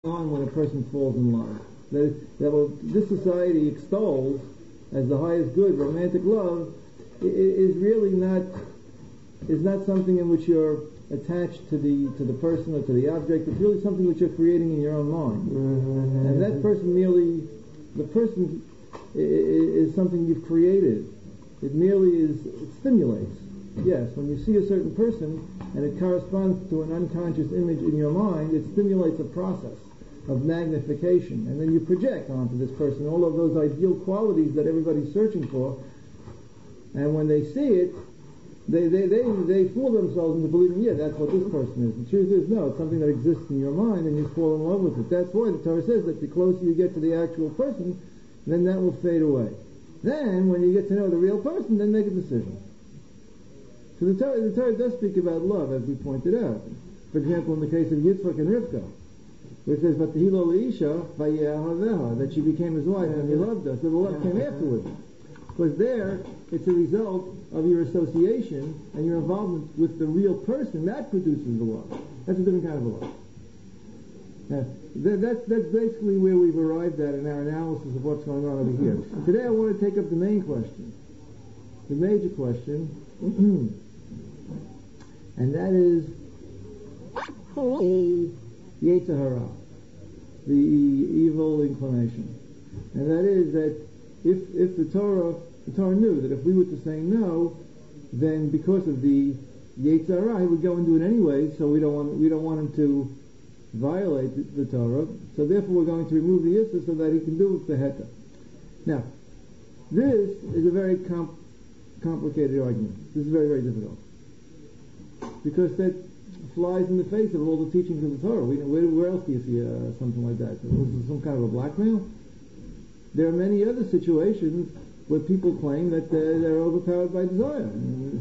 on when a person falls in love. This society extols as the highest good, romantic love, is really not something in which you're attached to the person or to the object. It's really something which you're creating in your own mind. And that person is something you've created. It stimulates. Yes, when you see a certain person and it corresponds to an unconscious image in your mind, it stimulates a process of magnification, and then you project onto this person all of those ideal qualities that everybody's searching for, and when they see it, they fool themselves into believing, yeah, that's what this person is. The truth is, no, it's something that exists in your mind, and you fall in love with it. That's why the Torah says that the closer you get to the actual person, then that will fade away. Then, when you get to know the real person, then make a decision. So the Torah does speak about love, as we pointed out. For example, in the case of Yitzchak and Rivka, which says, "Vatihilo leisha vayehaveha," that she became his wife and he loved her. So the love came afterwards. Because there, it's a result of your association and your involvement with the real person. That produces the love. That's a different kind of a love. Now, that's basically where we've arrived at in our analysis of what's going on over here. Today I want to take up the main question, the major question, and that is Yetzer Hara, the evil inclination. And that is that if the Torah knew that if we were to say no, then because of the Yetzer Hara, he would go and do it anyway, so we don't want him to violate the Torah, so therefore we're going to remove the Issa so that he can do it the Heta. Now, this is a very complicated argument. This is very, very difficult. Because that flies in the face of all the teachings of the Torah. Where else do you see something like that? Some kind of a blackmail? There are many other situations where people claim that they're overpowered by desire.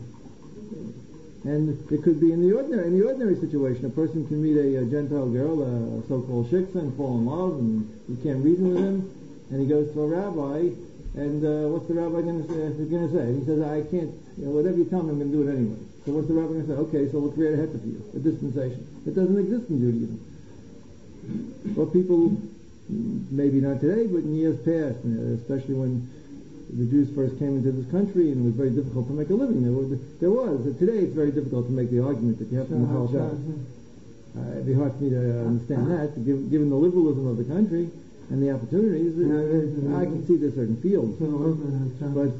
And it could be in the ordinary situation. A person can meet a Gentile girl, a so-called shiksa, and fall in love, and you can't reason with him, and he goes to a rabbi, and what's the rabbi going to say? He says, I can't, whatever you tell me, I'm going to do it anyway. So what's the rabbi going to say? Okay, so we'll create a heta for you, a dispensation. It doesn't exist in Judaism. Well, people, maybe not today, but in years past, especially when the Jews first came into this country and it was very difficult to make a living. There was. Today it's very difficult to make the argument that you have to Machal Shabbos. It'd be hard for me to understand that, given the liberalism of the country and the opportunities. I can see there's certain fields. But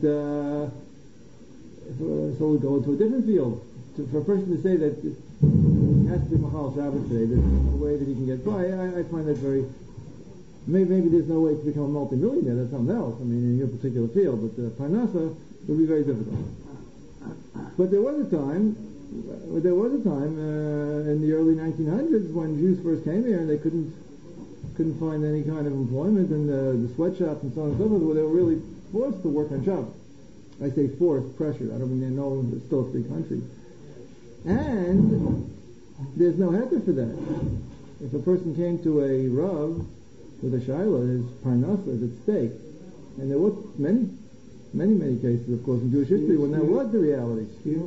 so we'll go into a different field. For a person to say that it has to be Machal Shabbos today, there's no way that he can get by, I find that very... Maybe there's no way to become a multi-millionaire, that's something else, in your particular field, but Parnassa would be very difficult. But there was a time in the early 1900s when Jews first came here and they couldn't find any kind of employment, and the sweatshops and so on and so forth, where they were really forced to work on Shabbos. I say forced, pressured, I don't mean they know it's still a free country. And there's no heter for that. If a person came to a Rav with a Shaila, his Parnassa is at stake. And there were many cases, of course, in Jewish history when that was the reality.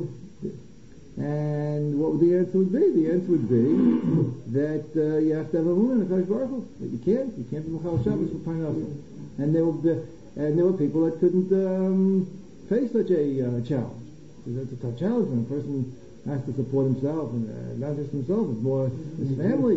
And what the answer would be? The answer would be that you have to have a woman in a Kadosh Baruch Hu. That you can't be Machal Shabbos for Parnassa. And there were people that couldn't face such a challenge. Because that's a tough challenge when a person has to support himself, and not just himself, it's more his family.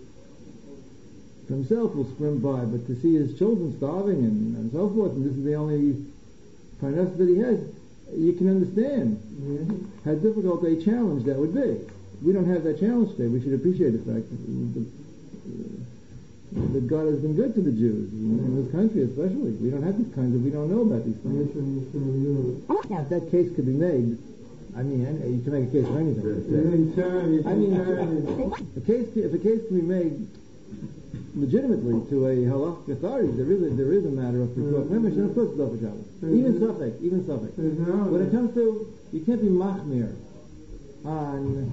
Himself will scrim by, but to see his children starving and so forth, and this is the only parnassa that he has, you can understand how difficult a challenge that would be. We don't have that challenge today. We should appreciate the fact that God has been good to the Jews in this country, especially. We don't have these kinds of. We don't know about these things. Now, if that case could be made, you can make a case for anything. If a case can be made legitimately to a halachic authority, there is a matter of pikuach nefesh, and of course it's over Shabbos. Even Suffolk. When it comes to, you can't be machmir on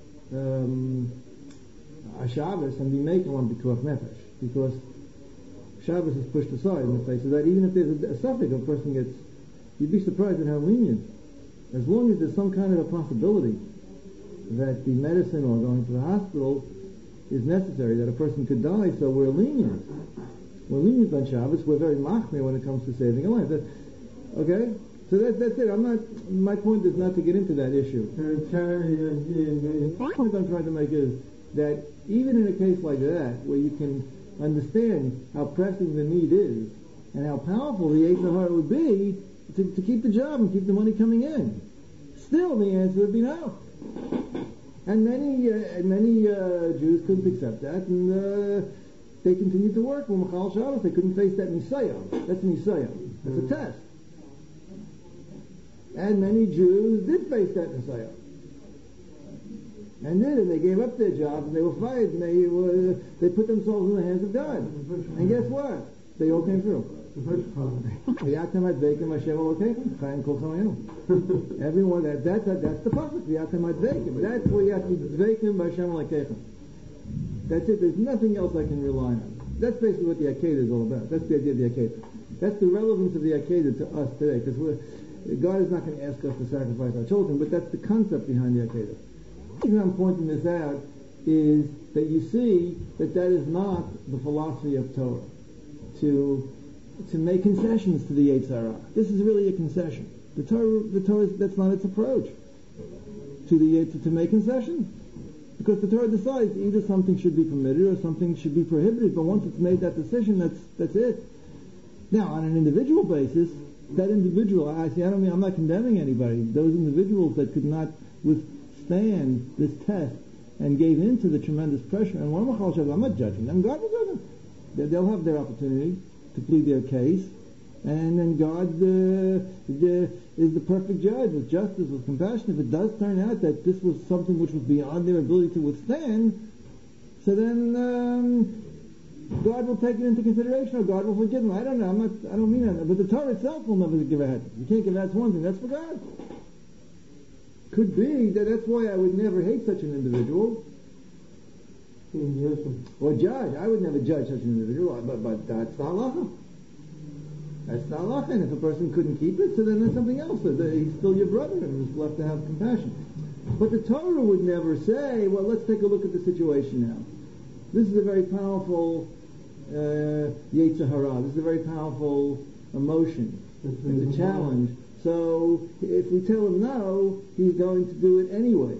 a Shabbos and be making one pikuach nefesh, because Shabbos is pushed aside in the face of that. Even if there's a Suffolk, a person gets, you'd be surprised at how lenient. As long as there's some kind of a possibility that the medicine or going to the hospital is necessary, that a person could die, so we're lenient. We're lenient on Shabbos. We're very machmir when it comes to saving a life. Okay? So that's it. My point is not to get into that issue. The point I'm trying to make is that even in a case like that, where you can understand how pressing the need is, and how powerful the Yetzer Hara would be to keep the job and keep the money coming in, still the answer would be no. And many Jews couldn't accept that, and they continued to work with Machal Shabbos. They couldn't face that Nisayah. That's a Nisayah. That's a test. And many Jews did face that Nisayah. And they gave up their jobs, and they were fired, and they put themselves in the hands of God. And guess what? They all came through. Everyone, that's the pasuk. That's where you have to be dveikim b'Hashem Elokeichem. That's it. There's nothing else I can rely on. That's basically what the Akedah is all about. That's the idea of the Akedah. That's the relevance of the Akedah to us today, because God is not going to ask us to sacrifice our children, but that's the concept behind the Akedah. The reason I'm pointing this out is that you see that is not the philosophy of Torah, to make concessions to the Yetzer Hara. This is really a concession. The Torah, that's not its approach to make concessions, because the Torah decides either something should be permitted or something should be prohibited. But once it's made that decision, that's it. Now, on an individual basis, that individual, I'm not condemning anybody. Those individuals that could not withstand this test and gave in to the tremendous pressure, and one Machal Shabbos, I'm not judging them. God will judge them. They'll have their opportunity to plead their case, and then God is the perfect judge with justice, with compassion. If it does turn out that this was something which was beyond their ability to withstand, so then God will take it into consideration, or God will forgive them. I don't know. I don't mean that. But the Torah itself will never give a head. You can't give a head to one thing. That's for God. Could be that's why I would never hate such an individual. Or judge. I would never judge such an individual, but that's the halacha. That's the halacha. And if a person couldn't keep it, so then there's something else. He's still your brother, and he's left to have compassion. But the Torah would never say, well, let's take a look at the situation now. This is a very powerful Yetzer Hara. This is a very powerful emotion. It's a challenge. So if we tell him no, he's going to do it anyways.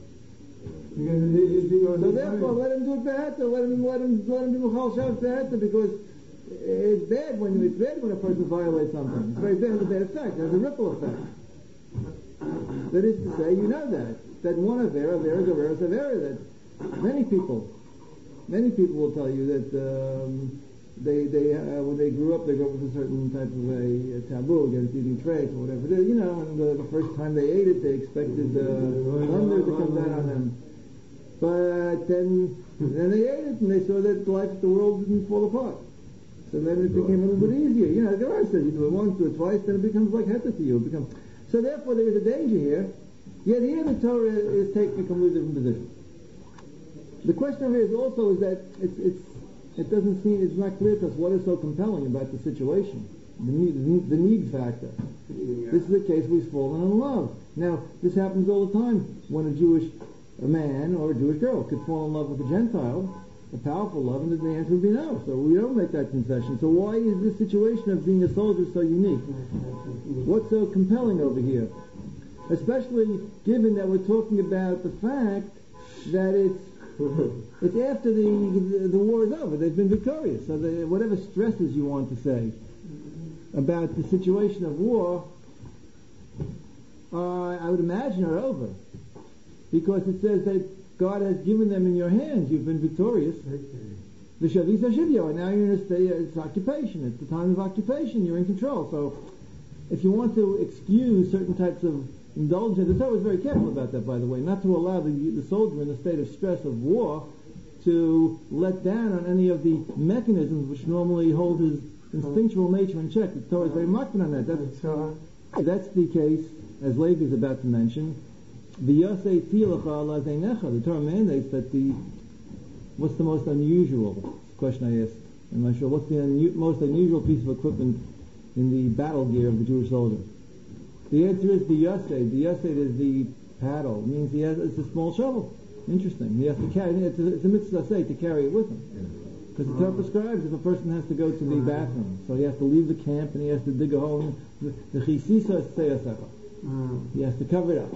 So therefore, let him do it be'etzah. Let him do Machal Shabbos be'etzah, because it's bad when a person violates something. It's very bad. It has a bad effect. It has a ripple effect. That is to say, you know that one avera is avera. That many people will tell you that they when they grew up with a certain type of a taboo against eating traits or whatever it is, and the first time they ate it, they expected thunder to come down on them. But then they ate it, and they saw that the world didn't fall apart. So then it became a little bit easier. The Gemara says you do it once, do it twice, then it becomes like heta to you. So therefore there is a danger here. Yet here the Torah is taking a completely different position. The question here is also that it doesn't seem, it's not clear to us what is so compelling about the situation. The need factor. This is a case where he's fallen in love. Now, this happens all the time when a man or a Jewish girl could fall in love with a Gentile, a powerful love, and the answer would be no. So we don't make that concession. So why is this situation of being a soldier so unique? What's so compelling over here? Especially given that we're talking about the fact that it's after the war is over. They've been victorious. So whatever stresses you want to say about the situation of war, I would imagine are over. Because it says that God has given them in your hands. You've been victorious. The Shavis HaShivyo, and now you're in a state, it's occupation. It's the time of occupation. You're in control. So if you want to excuse certain types of indulgence, the Torah was very careful about that, by the way, not to allow the soldier in a state of stress of war to let down on any of the mechanisms which normally hold his instinctual nature in check. The Torah is very marked on that. That's the case, as Levi is about to mention. The Torah mandates that what's the most unusual question I asked? I'm not sure. What's the most unusual piece of equipment in the battle gear of the Jewish soldier? The answer is the Yased. The Yased is the paddle. It means it's a small shovel. Interesting. He has to carry. It's a mitzvah say to carry it with him, because the Torah prescribes if a person has to go to the bathroom, so he has to leave the camp and he has to dig a hole. The chisisa seyasecha. He has to cover it up.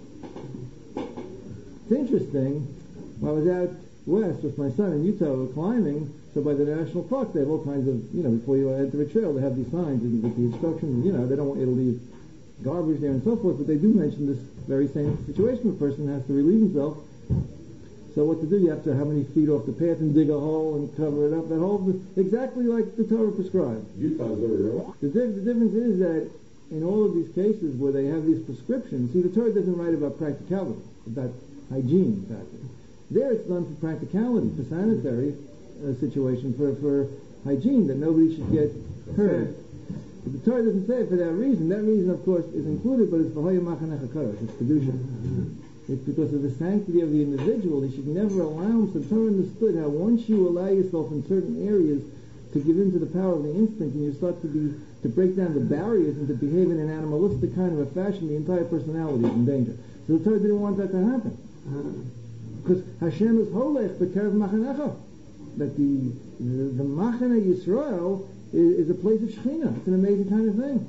It's interesting. When I was out west with my son in Utah, we were climbing. So by the national park, they have all kinds of, before you enter a trail, they have these signs with the instructions. They don't want you to leave garbage there and so forth, but they do mention this very same situation. A person has to relieve himself. So what to do? You have to how many feet off the path and dig a hole and cover it up. That hole, exactly like the Torah prescribes. Utah's very real. The difference is that in all of these cases where they have these prescriptions, see, the Torah doesn't write about practicality, about hygiene, in fact. There it's done for practicality, for sanitary situation, for hygiene, that nobody should get hurt. But the Torah doesn't say it for that reason. That reason, of course, is included, but it's v'hoya machanecha kodesh. It's kedusha. It's because of the sanctity of the individual. He should never allow himself. The Torah understood how once you allow yourself in certain areas to give in to the power of the instinct, and you start to break down the barriers and to behave in an animalistic kind of a fashion, the entire personality is in danger. So the Torah didn't want that to happen. Because Hashem is holech b'kerev machanecha. That the Machane Yisrael is a place of Shekhinah. It's an amazing kind of thing.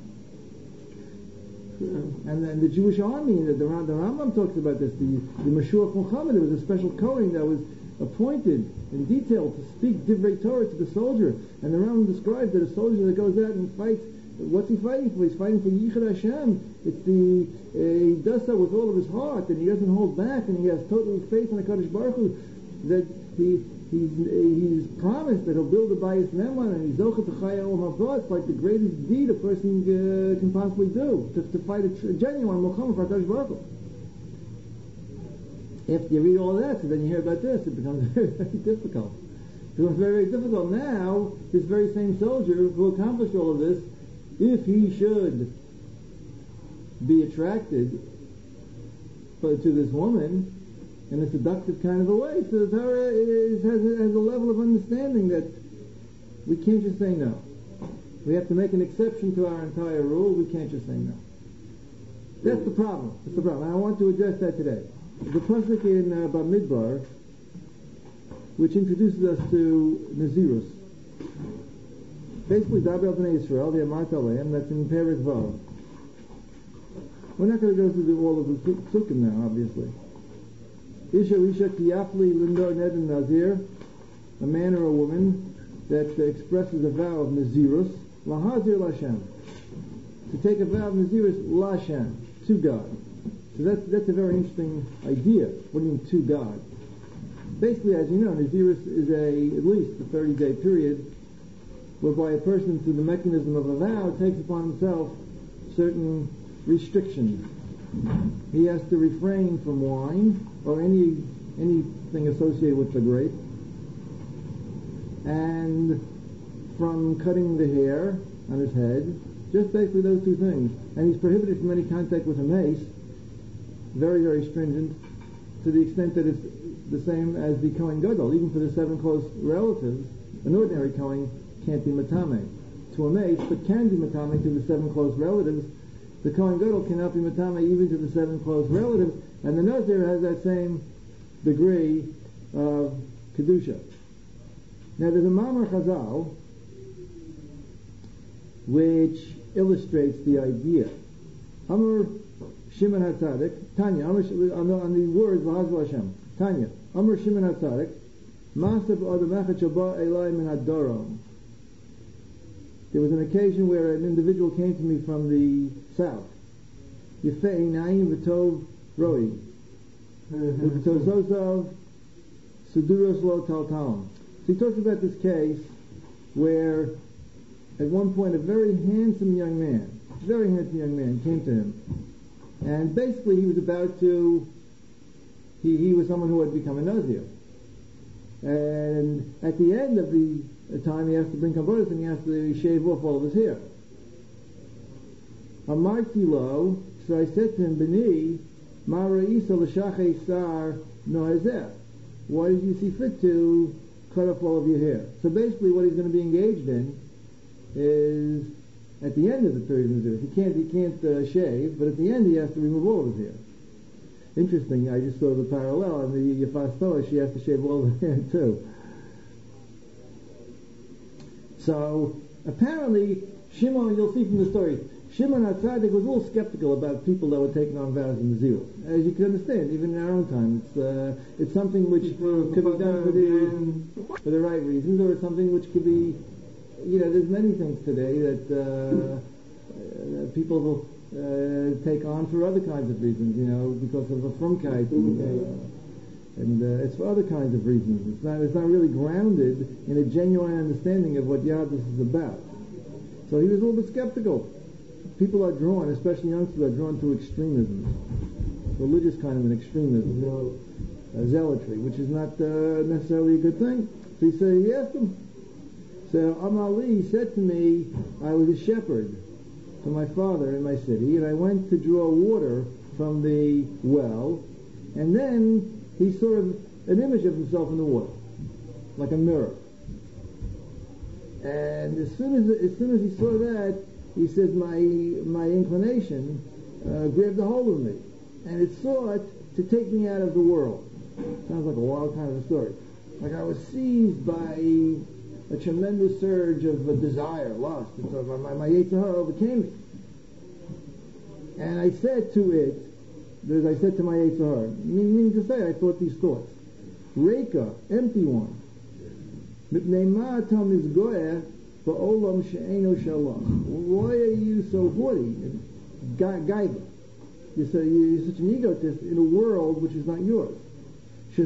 And then the Jewish army, the Rambam talks about this. The Mashiach Muhammad, there was a special Kohen that was appointed in detail to speak Divrei Torah to the soldier. And the Rambam describes that a soldier that goes out and fights, what's he fighting for? He's fighting for Yichud Hashem. It's he does so with all of his heart, and he doesn't hold back, and he has total faith in the Kadosh Baruch Hu, that he's promised that he'll build a Bayis Neman, and he's Zochet Chaya Olam Haba. It's like the greatest deed a person can possibly do, to fight a genuine Milchama for HaKadosh Baruch Hu. After you read all that, so then you hear about this, it becomes very, very difficult. It becomes very, very difficult. Now, this very same soldier who accomplished all of this, if he should be attracted to this woman in a seductive kind of a way, so the Torah has a level of understanding that we can't just say no. We have to make an exception to our entire rule. We can't just say no. That's the problem. That's the problem. I want to address that today. The pasuk in Bamidbar, which introduces us to Nazirus. Basically, Daber Bnei Yisrael, the Amat Aleim, that's in Perek Vav. We're not going to go through all of the psukim now, obviously. Isha Kiyafli Lindor Ned Nazir, a man or a woman that expresses a vow of Nazirus, Lahazir Lashem, to take a vow of Nazirus Lashem, to God. So that's a very interesting idea. What do you mean, to God? Basically, as you know, Nazirus is at least a 30-day period whereby a person, through the mechanism of a vow, takes upon himself certain restrictions. He has to refrain from wine or anything associated with the grape, and from cutting the hair on his head. Just basically those two things. And he's prohibited from any contact with a mace. Very, very stringent, to the extent that it's the same as the Kohen Gadol. Even for the 7 close relatives, an ordinary Kohen can't be matame to a mace, but can be matame to the 7 close relatives. The Kohen Gadol cannot be matame even to the 7 close relatives, and the Nazir has that same degree of kedusha. Now there's a Mamar Chazal which illustrates the idea. Amar Shimon HaTzadik, Tanya, on the words V'hazal Hashem, Tanya, Amar Shimon HaTzadik, Masav Adamecha Shaba Elai Min Adoram. There was an occasion where an individual came to me from the south. Yefei Naim V'tov Roi. V'tozozov Suduros Lo Taltalim. So he talks about this case where at one point a very handsome young man came to him. And basically he was about to, he was someone who had become a Nazir. And at the end of the time he has to bring Kabbalah and he has to shave off all of his hair. Amarti lo, so I said to him, B'ni, ma ra'isa l'shachei sar no'ezeh. Why did you see fit to cut off all of your hair? So basically what he's going to be engaged in is, at the end of the period of Nazirus, he can't shave, but at the end he has to remove all of his hair. interesting. I just saw the parallel, and the Yafas Torah, she has to shave all the hair too. So apparently, Shimon, you'll see from the story, Shimon HaTzadik was a little skeptical about people that were taking on vows in the Zirus. As you can understand, even in our own time, it's something which could be done for the right reasons, or it's something which could be, there's many things today that people will take on for other kinds of reasons, because of a frumkeit, and it's for other kinds of reasons. It's not really grounded in a genuine understanding of what Yadus is about. So he was a little bit skeptical. People are drawn, especially youngsters, are drawn to extremism, religious kind of an extremism, zealotry, which is not necessarily a good thing. So he asked him. So Ali said to me, I was a shepherd for my father in my city, and I went to draw water from the well, and then he saw an image of himself in the water, like a mirror. And as soon as he saw that, he says, my inclination grabbed a hold of me, and it sought to take me out of the world. Sounds like a wild kind of a story. Like I was seized by a tremendous surge of desire, lust. And so my Yetzer Hara overcame me. And I said to it, as I said to my Yetzer Hara, meaning to say, I thought these thoughts. Reika, empty one. Why are you so haughty? Gaiva. You're such an egotist in a world which is not yours. You're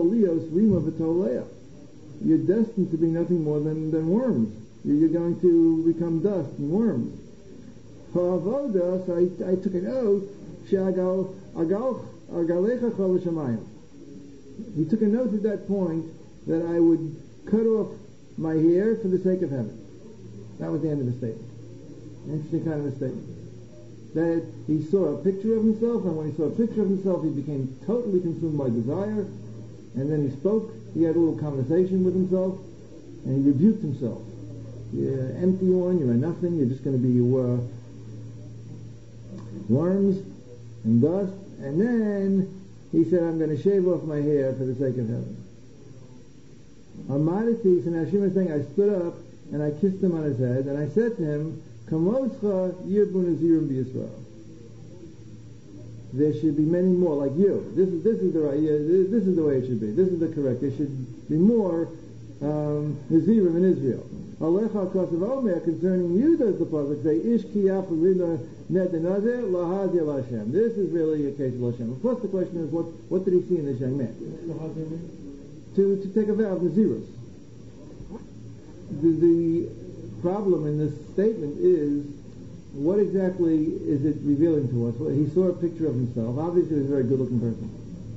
destined to be nothing more than worms. You're going to become dust and worms. So I took an oath. He took a note at that point that I would cut off my hair for the sake of heaven. That was the end of the statement. An interesting kind of a statement. That he saw a picture of himself, and when he saw a picture of himself, he became totally consumed by desire, and then he spoke, he had a little conversation with himself, and he rebuked himself. You're an empty one, you're a nothing, you're just going to be worms and dust, and then he said, I'm going to shave off my hair for the sake of heaven. Amadati, so now Shimon is saying, I stood up and I kissed him on his head and I said to him, Kamoscha Yirbu Nazirim B'Yisrael. There should be many more like you. This is the right. This is the way it should be. This is the correct. There should be more Nazirim in Israel. Alecha Kosav Omer, concerning you, does the pasuk say, Ish Kiyaf Rina Ned Nazir Lahazir Lashem. This is really a case of Lashem. Of course, the question is, what did he see in this young man? To take a vow of Nazirus. The problem in this statement is, what exactly is it revealing to us? Well, he saw a picture of himself. Obviously, he was a very good-looking person.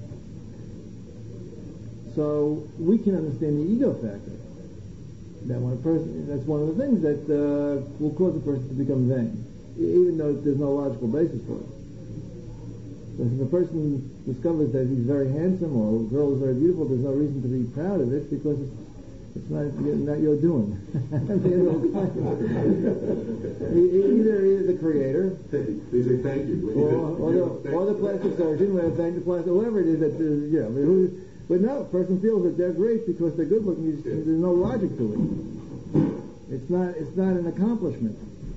So we can understand the ego factor. That when a person, that's one of the things that will cause a person to become vain, even though there's no logical basis for it. So if a person discovers that he's very handsome or a girl is very beautiful, there's no reason to be proud of it because it's not your doing. either the creator, they say thank you, or the plastic surgeon, whoever it is that but no, a person feels that they're great because they're good looking. There's no logic to it. It's not an accomplishment.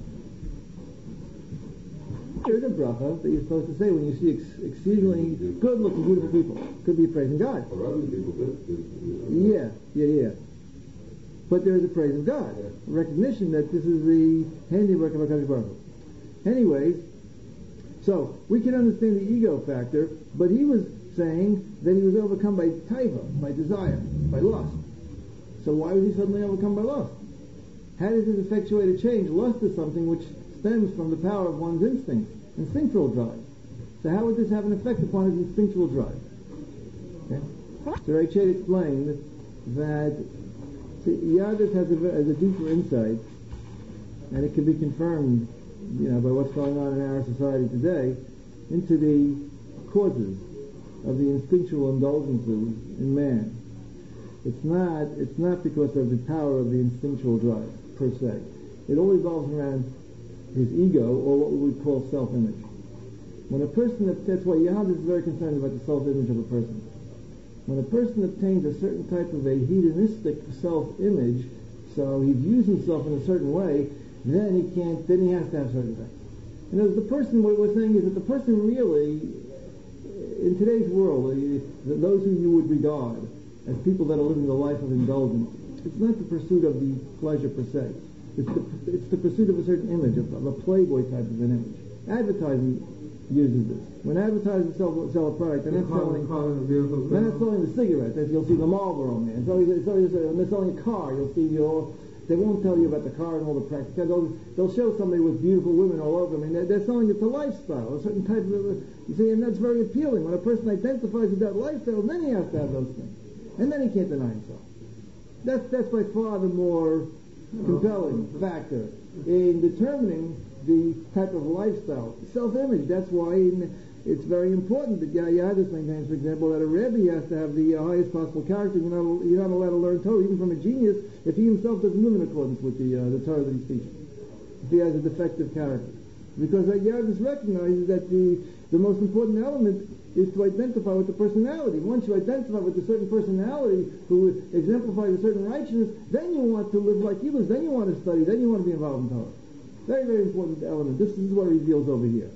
There's a bracha that you're supposed to say when you see exceedingly good-looking, beautiful people. Could be praising God. For other people, yeah. But there is a praise of God, a recognition that this is the handiwork of HaKadosh Baruch Hu. Anyways, so we can understand the ego factor, but he was saying that he was overcome by taiva, by desire, by lust. So why was he suddenly overcome by lust? How does this effectuate a change? Lust is something which stems from the power of one's instinctual drive. So how would this have an effect upon his instinctual drive? Okay? So Rachel explained that Yadus has a deeper insight, and it can be confirmed, by what's going on in our society today, into the causes of the instinctual indulgences in man. It's not because of the power of the instinctual drive per se. It all revolves around his ego, or what we would call self-image. When a person, that's why Yahweh is very concerned about the self-image of a person. When a person obtains a certain type of a hedonistic self-image, so he views himself in a certain way, then he has to have certain things. And as the person, what we're saying is that the person really, in today's world, those who you would regard as people that are living the life of indulgence, it's not the pursuit of the pleasure per se. It's the pursuit of a certain image, of a playboy type of an image. Advertising uses this. When advertisers sell a product, they're not selling the cigarette. As you'll see the Marlboro man. So when they're selling a car, you'll see they won't tell you about the car and all the practicalities. They'll show somebody with beautiful women all over them. I mean, they're selling it to lifestyle, a certain type of, you see, and that's very appealing. When a person identifies with that lifestyle, then he has to have those things. And then he can't deny himself. That's by far the more compelling factor in determining the type of lifestyle. Self-image, that's why it's very important that Yadis maintains, for example, that a Rebbe has to have the highest possible character. You're not allowed to learn Torah, even from a genius, if he himself doesn't live in accordance with the Torah that he's teaching. If he has a defective character. Because Yadis recognizes that the most important element is to identify with the personality. Once you identify with a certain personality who exemplifies a certain righteousness, then you want to live like he lives, then you want to study, then you want to be involved in Torah. Very, very important element. This is what he reveals over here.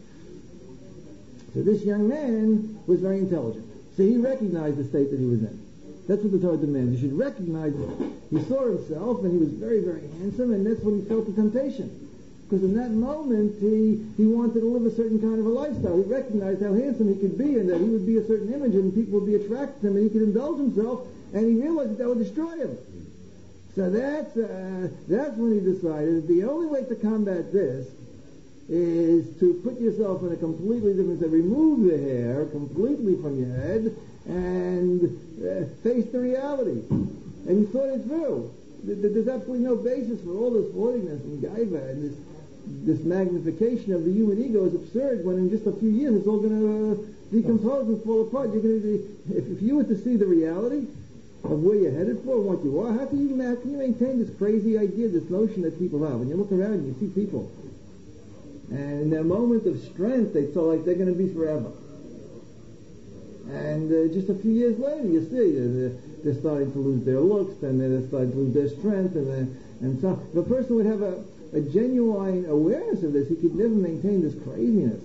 So this young man was very intelligent. So he recognized the state that he was in. That's what the Torah demands. You should recognize it. He saw himself, and he was very, very handsome, and that's when he felt the temptation. Because in that moment, he wanted to live a certain kind of a lifestyle. He recognized how handsome he could be, and that he would be a certain image, and people would be attracted to him, and he could indulge himself, and he realized that would destroy him. So that's when he decided that the only way to combat this is to put yourself in a completely different state, remove the hair completely from your head, and face the reality. And he thought it through. There's absolutely no basis for all this haughtiness and gaiva and this magnification of the human ego is absurd, when in just a few years it's all going to decompose and fall apart. You're going to if you were to see the reality of where you're headed for and what you are, how can you maintain this crazy idea, this notion that people have? When you look around, you see people, and in their moment of strength, they feel like they're going to be forever. And just a few years later, you see they're starting to lose their looks, and they're starting to lose their strength, and so if a person would have a genuine awareness of this, he could never maintain this craziness,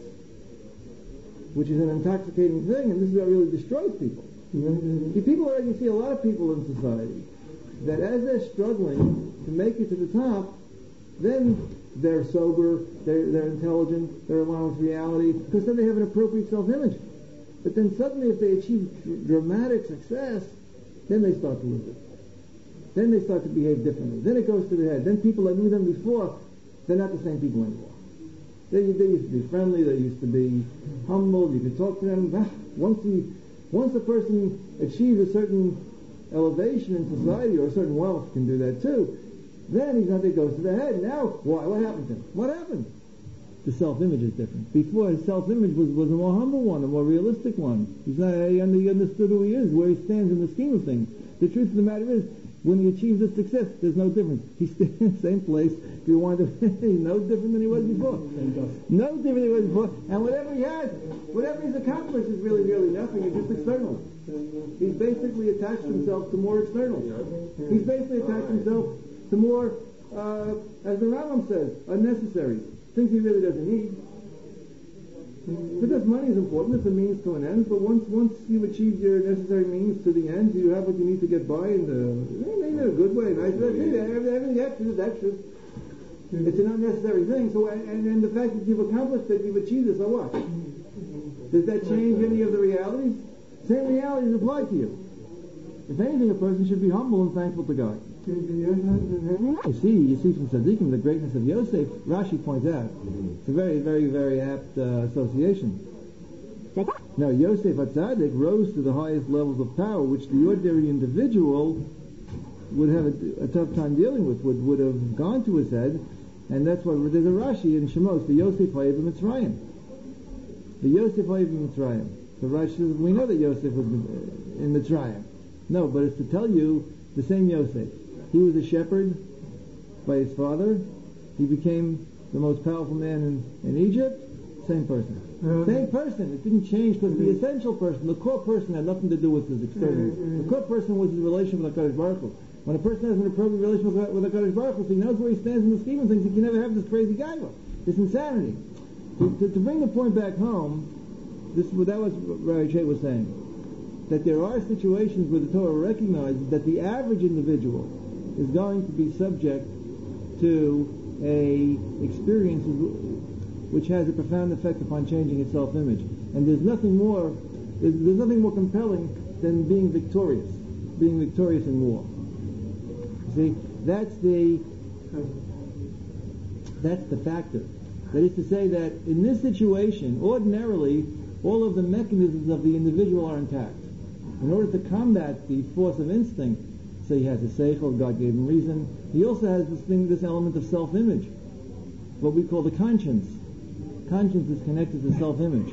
which is an intoxicating thing, and this is what really destroys people. People already see a lot of people in society that as they're struggling to make it to the top, then they're sober, they're intelligent, they're along with reality, because then they have an appropriate self-image. But then suddenly, if they achieve dramatic success, then they start to lose it. Then they start to behave differently. Then it goes to the head. Then people that knew them before, they're not the same people anymore. They used to be friendly, they used to be humble, you could talk to them. Once a person achieves a certain elevation in society, or a certain wealth can do that too, then it goes to the head. Now, why? What happened to him? What happened? The self-image is different. Before, his self-image was a more humble one, a more realistic one. He understood who he is, where he stands in the scheme of things. The truth of the matter is, when he achieves this success, there's no difference. He stays in the same place. If you want to, he's no different than he was before. No different than he was before. And whatever he has, whatever he's accomplished is really, really nothing. It's just external. He's basically attached himself to more external. He's basically attached himself to more, as the Rambam says, unnecessary. Things he really doesn't need. Because money is important, it's a means to an end, but once you've achieved your necessary means to the end, you have what you need to get by, and in a good way, nice. Everything extra is extras. It's an unnecessary thing. So, and the fact that you've accomplished it, you've achieved it, so what? Does that change any of the realities? Same realities apply to you. If anything, a person should be humble and thankful to God. You see from Tzaddikim the greatness of Yosef. Rashi points out it's a very, very, very apt association. Now, Yosef HaTzadik rose to the highest levels of power, which the ordinary individual would have a tough time dealing with, would have gone to his head, and that's why there's a Rashi in Shemos, the Yosef Hayev Mitzrayim. The Yosef Hayev Mitzrayim. The Rashi says, we know that Yosef was in Mitzrayim. No, but it's to tell you the same Yosef. He was a shepherd by his father. He became the most powerful man in Egypt. Same person. Same person. It didn't change because the essential person, the core person, had nothing to do with his external. The core person was his relation with HaKadosh Baruch Hu. When a person has an appropriate relationship with HaKadosh Baruch Hu, so he knows where he stands in the scheme of things, he can never have this crazy gaiva, this insanity. To bring the point back home, that was what Rabbi Shea was saying, that there are situations where the Torah recognizes that the average individual is going to be subject to a experience which has a profound effect upon changing its self-image. And there's nothing more compelling than being victorious in war. See, that's the factor. That is to say that in this situation, ordinarily, all of the mechanisms of the individual are intact. In order to combat the force of instinct, so he has a seichel, God gave him reason, he also has this element of self-image, what we call the conscience. Conscience is connected to self-image.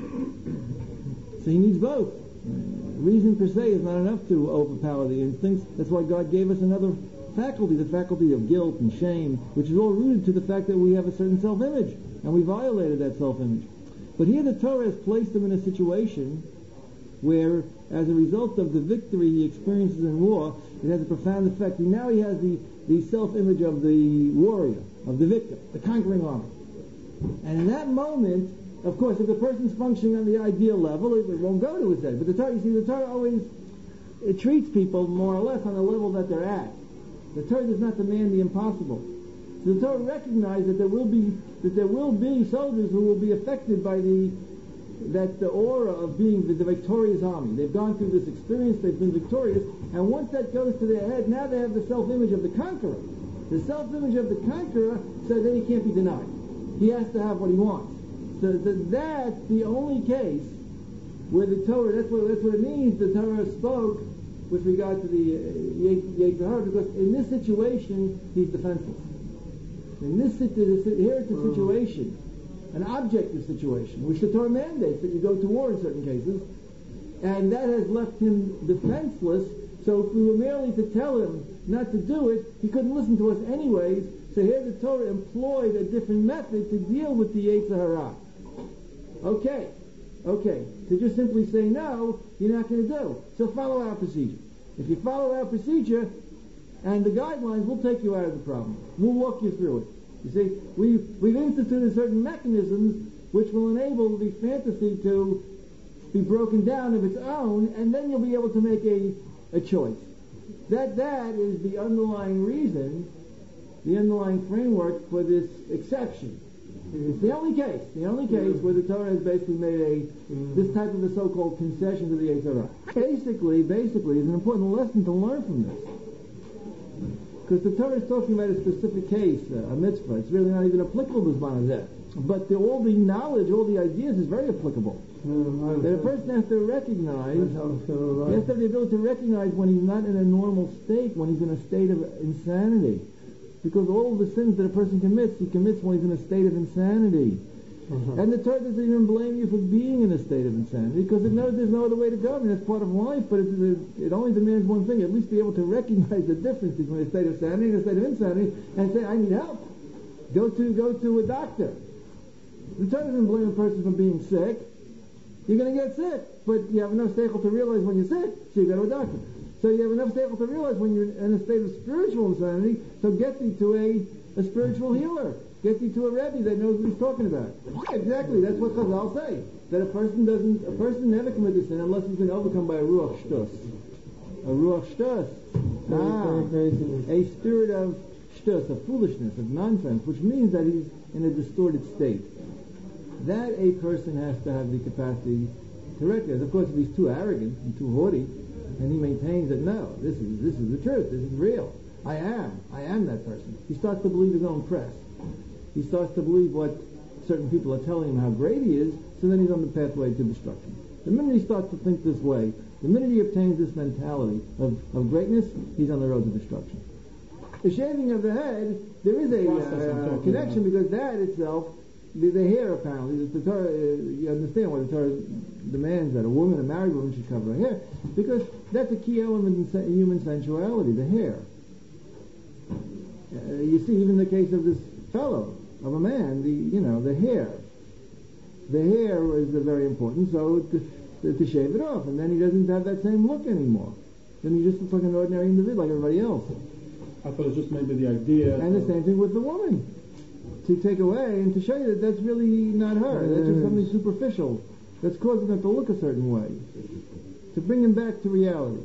So he needs both. Reason per se is not enough to overpower the instincts. That's why God gave us another faculty, the faculty of guilt and shame, which is all rooted to the fact that we have a certain self-image, and we violated that self-image. But here the Torah has placed him in a situation where, as a result of the victory he experiences in war, it has a profound effect. And now he has the self-image of the warrior, of the victor, the conquering army. And in that moment, of course, if the person's functioning on the ideal level, it won't go to his head. But the Torah always treats people more or less on the level that they're at. The Torah does not demand the impossible. So the Torah recognizes that there will be soldiers who will be affected by the aura of being the victorious army. They've gone through this experience, they've been victorious, and once that goes to their head, now they have the self-image of the conqueror. The self-image of the conqueror says that he can't be denied. He has to have what he wants. So that's the only case where the Torah, that's what it means, the Torah spoke with regard to the Yetzer Hara, because in this situation, he's defenseless. Here it's a situation, an objective situation, which the Torah mandates that you go to war in certain cases, and that has left him defenseless. So if we were merely to tell him not to do it, he couldn't listen to us anyways. So here the Torah employed a different method to deal with the Yetzer Hara. Okay. To just simply say no, you're not going to do. So follow our procedure. If you follow our procedure and the guidelines, we'll take you out of the problem. We'll walk you through it. You see, we've instituted certain mechanisms which will enable the fantasy to be broken down of its own, and then you'll be able to make a choice. That is the underlying reason, the underlying framework for this exception. It's the only case where the Torah has basically made this type of a so-called concession to the Yetzer Hara. Basically, there's an important lesson to learn from this. Because the Torah is talking about a specific case, a mitzvah. It's really not even applicable to Zman Hazeh. But all the knowledge, all the ideas is very applicable. That a person has to recognize, he has to have the ability to recognize when he's not in a normal state, when he's in a state of insanity. Because all the sins that a person commits, he commits when he's in a state of insanity. And the Torah doesn't even blame you for being in a state of insanity, because it knows there's no other way to go. I mean, that's part of life, but it only demands one thing: at least be able to recognize the difference between a state of sanity and a state of insanity, and say, I need help. Go to a doctor. The Torah doesn't blame a person for being sick. You're going to get sick, but you have enough seichel to realize when you're sick, so you go to a doctor. So you have enough seichel to realize when you're in a state of spiritual insanity, so get thee to a spiritual healer. Get thee to a Rebbe that knows what he's talking about. Exactly, that's what Chazal say. That a person never commits a sin unless he's been overcome by a Ruach Shtus. A Ruach Shtus. A spirit of Shtus, of foolishness, of nonsense, which means that he's in a distorted state. That a person has to have the capacity to recognize. Of course, if he's too arrogant and too haughty, and he maintains that no, this is the truth, this is real. I am that person. He starts to believe his own press. He starts to believe what certain people are telling him how great he is, so then he's on the pathway to destruction. The minute he starts to think this way, the minute he obtains this mentality of greatness, he's on the road to destruction. The shaving of the head, there is a connection, because that itself, the hair apparently, the Torah, you understand why the Torah demands that a married woman should cover her hair, because that's a key element in human sensuality, the hair. You see, even in the case of this fellow, of a man, the hair. the hair is very important, so to shave it off, and then he doesn't have that same look anymore. Then he just looks like an ordinary individual, like everybody else. I thought it was just maybe the idea. And the same thing with the woman. To take away and to show you that that's really not her. That's just something superficial that's causing her to look a certain way. To bring him back to reality.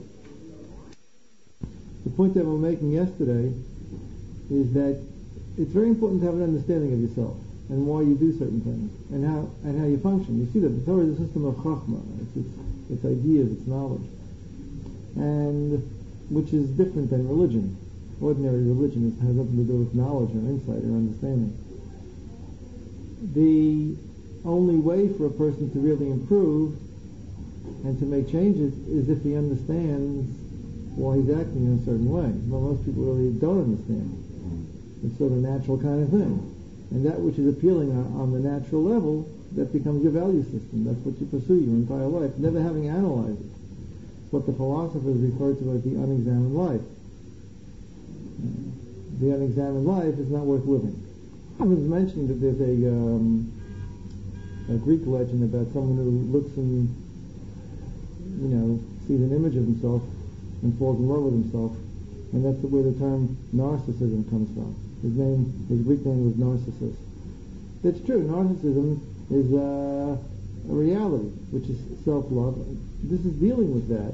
The point that we were making yesterday is that it's very important to have an understanding of yourself and why you do certain things and how you function. You see that the Torah is a system of chachma. It's ideas, it's knowledge, and which is different than religion. Ordinary religion has nothing to do with knowledge or insight or understanding. The only way for a person to really improve and to make changes is if he understands why he's acting in a certain way. Well, most people really don't understand. It's sort of a natural kind of thing. And that which is appealing on the natural level, that becomes your value system. That's what you pursue your entire life, never having analyzed it. It's what the philosophers refer to as the unexamined life. The unexamined life is not worth living. I was mentioning that there's a Greek legend about someone who looks and, sees an image of himself and falls in love with himself, and that's where the term narcissism comes from. His Greek name was Narcissus. That's true. Narcissism is a reality, which is self-love. This is dealing with that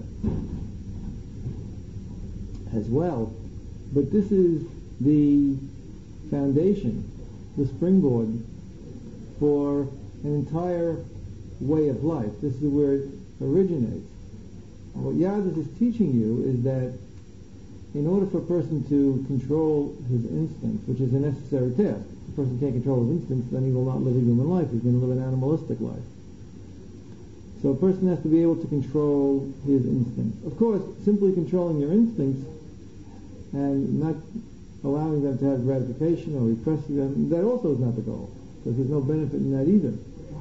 as well. But this is the foundation, the springboard for an entire way of life. This is where it originates. What Yadus is teaching you is that in order for a person to control his instincts, which is a necessary task, if a person can't control his instincts, then he will not live a human life. He's going to live an animalistic life. So a person has to be able to control his instincts. Of course, simply controlling your instincts and not allowing them to have gratification or repressing them, that also is not the goal, because there's no benefit in that either.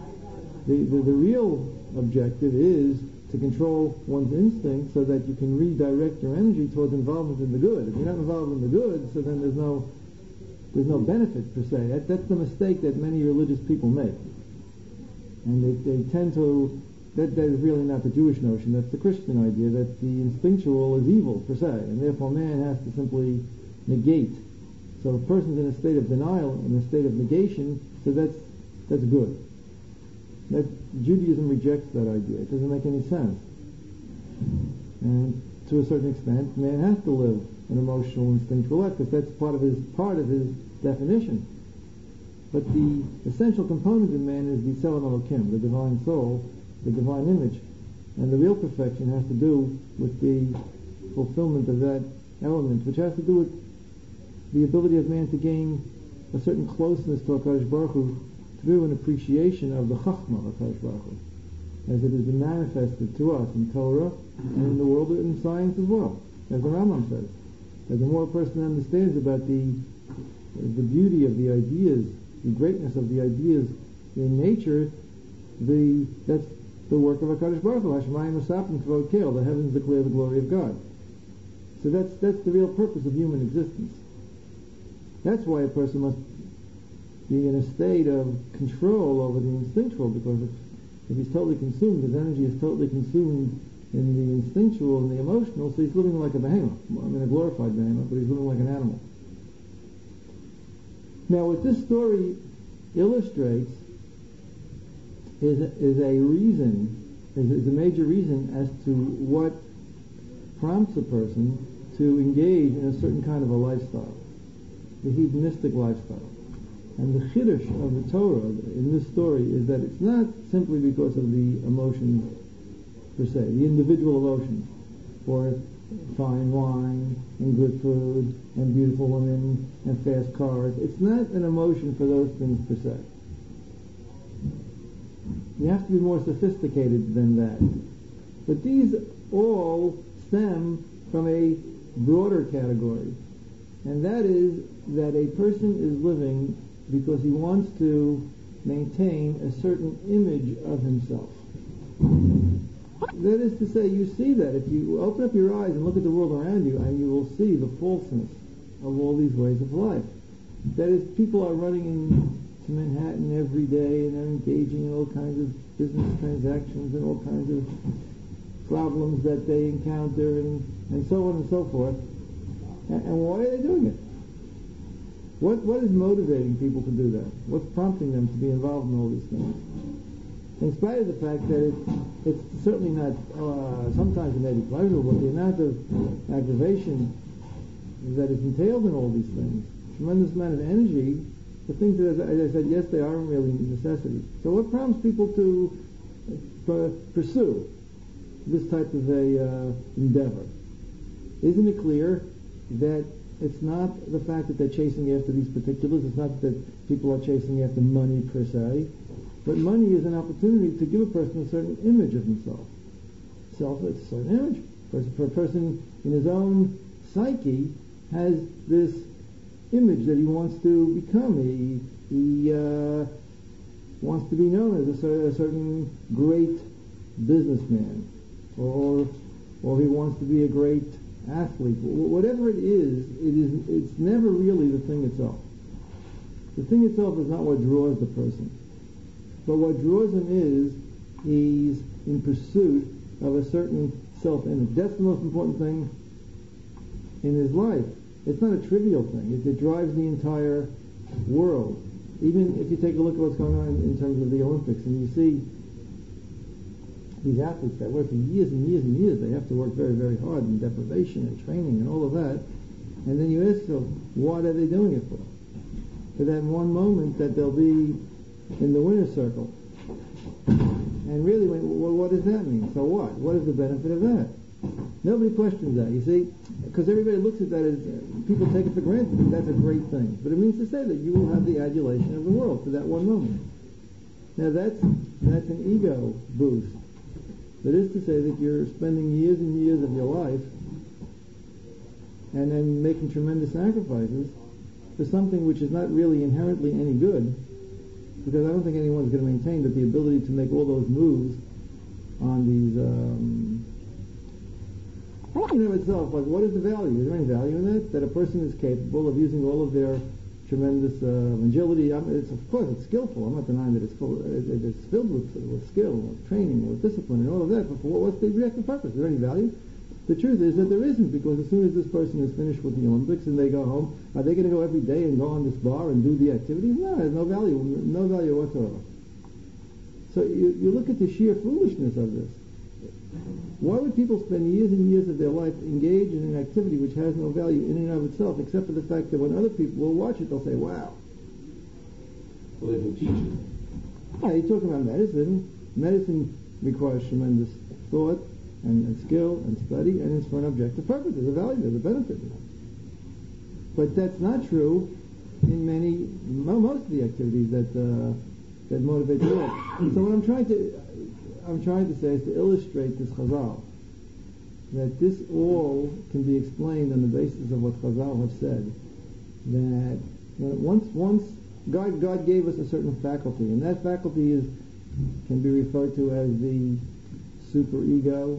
The real objective is to control one's instincts so that you can redirect your energy towards involvement in the good. If you're not involved in the good, so then there's no benefit per se. That's the mistake that many religious people make. And they tend to, that is really not the Jewish notion, that's the Christian idea, that the instinctual is evil per se, and therefore man has to simply negate. So if a person's in a state of denial, in a state of negation, so that's good. That Judaism rejects that idea. It doesn't make any sense. And to a certain extent, man has to live an emotional, instinctual life, because that's part of his definition. But the essential component in man is the Tselem Elokim, the divine soul, the divine image. And the real perfection has to do with the fulfillment of that element, which has to do with the ability of man to gain a certain closeness to HaKadosh Baruch Hu through an appreciation of the Chachma of HaKadosh Baruch Hu, as it has been manifested to us in Torah and in the world in science as well, as the Rambam says. As the more a person understands about the beauty of the ideas, the greatness of the ideas in nature, that's the work of HaKadosh Baruch Hu. Hashemayim Asapim Kvod Kel, the heavens declare the glory of God. So that's the real purpose of human existence. That's why a person must be in a state of control over the instinctual, because if he's totally consumed, his energy is totally consumed in the instinctual and the emotional, so he's living like a behemoth. I mean, a glorified behemoth, but he's living like an animal. Now, what this story illustrates is a major reason as to what prompts a person to engage in a certain kind of a lifestyle, the hedonistic lifestyle. And the chiddush of the Torah in this story is that it's not simply because of the emotions per se, the individual emotions, for fine wine and good food and beautiful women and fast cars. It's not an emotion for those things per se. You have to be more sophisticated than that. But these all stem from a broader category, and that is that a person is living because he wants to maintain a certain image of himself. That is to say, you see that if you open up your eyes and look at the world around you, and you will see the falseness of all these ways of life. That is, people are running in to Manhattan every day, and they're engaging in all kinds of business transactions and all kinds of problems that they encounter, and so on and so forth. And why are they doing it? What is motivating people to do that? What's prompting them to be involved in all these things? In spite of the fact that it's certainly not, sometimes it may be pleasurable, but the amount of aggravation that is entailed in all these things, tremendous amount of energy, the things that, as I said, yes, they aren't really necessities. So what prompts people to pursue this type of a endeavor? Isn't it clear that it's not the fact that they're chasing after these particulars, it's not that people are chasing after money per se, but money is an opportunity to give a person a certain image of himself. It's a certain image. For a person in his own psyche has this image that he wants to become. He wants to be known as a certain great businessman, or he wants to be a great athlete. Whatever it's never really the thing itself. The thing itself is not what draws the person. But what draws him is he's in pursuit of a certain self-image. That's the most important thing in his life. It's not a trivial thing. It drives the entire world. Even if you take a look at what's going on in terms of the Olympics, and you see these athletes that work for years and years and years, they have to work very, very hard in deprivation and training and all of that. And then you ask them, what are they doing it for? For that one moment that they'll be in the winner's circle. And really, what does that mean? So what? What is the benefit of that? Nobody questions that, you see, because everybody looks at that as, people take it for granted that that's a great thing. But it means to say that you will have the adulation of the world for that one moment. Now that's an ego boost. That is to say that you're spending years and years of your life and then making tremendous sacrifices for something which is not really inherently any good, because I don't think anyone's going to maintain that the ability to make all those moves on these in of itself, like, what is the value? Is there any value in that? That a person is capable of using all of their tremendous agility. Of course, it's skillful. I'm not denying that it's filled with skill, with training, with discipline, and all of that. But what's the objective purpose? Is there any value? The truth is that there isn't, because as soon as this person is finished with the Olympics and they go home, are they going to go every day and go on this bar and do the activities? No, there's no value whatsoever. So you look at the sheer foolishness of this. Why would people spend years and years of their life engaged in an activity which has no value in and of itself, except for the fact that when other people will watch it, they'll say, wow. Well, they can teach it. You're talking about medicine. Medicine requires tremendous thought and skill and study, and it's for an objective purpose. There's a value, there's a benefit. But that's not true in most of the activities that motivate the world. So what I'm trying to say is to illustrate this Chazal, that this all can be explained on the basis of what Chazal have said, that once God gave us a certain faculty, and that faculty can be referred to as the superego,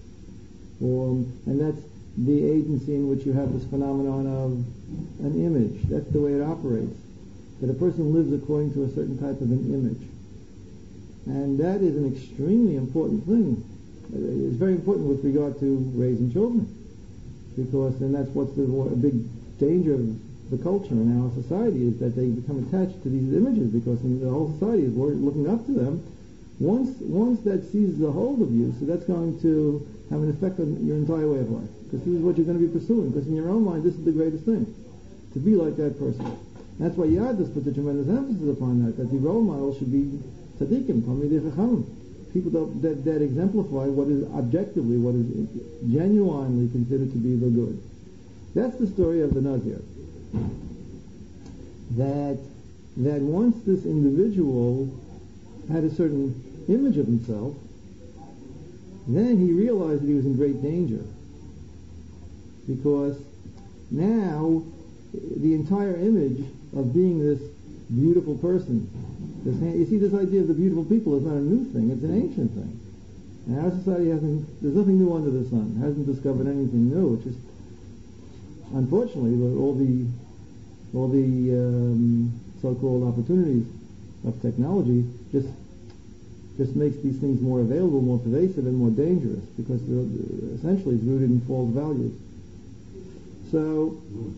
and that's the agency in which you have this phenomenon of an image. That's the way it operates, that a person lives according to a certain type of an image. And that is an extremely important thing. It's very important with regard to raising children, because then that's what's a big danger of the culture in our society, is that they become attached to these images, because the whole society is looking up to them. Once that seizes a hold of you, so that's going to have an effect on your entire way of life, because this is what you're going to be pursuing, because in your own mind this is the greatest thing, to be like that person. That's why Yadus puts a tremendous emphasis upon that the role model should be tzaddikim, talmidei chachamim, people that exemplify what is objectively, what is genuinely considered to be the good. That's the story of the Nazir. That once this individual had a certain image of himself, then he realized that he was in great danger, because now the entire image of being this beautiful person, you see, this idea of the beautiful people is not a new thing, it's an ancient thing. And our society there's nothing new under the sun, hasn't discovered anything new. It's just, unfortunately, all the all the so-called opportunities of technology just makes these things more available, more pervasive, and more dangerous, because essentially it's rooted in false values. So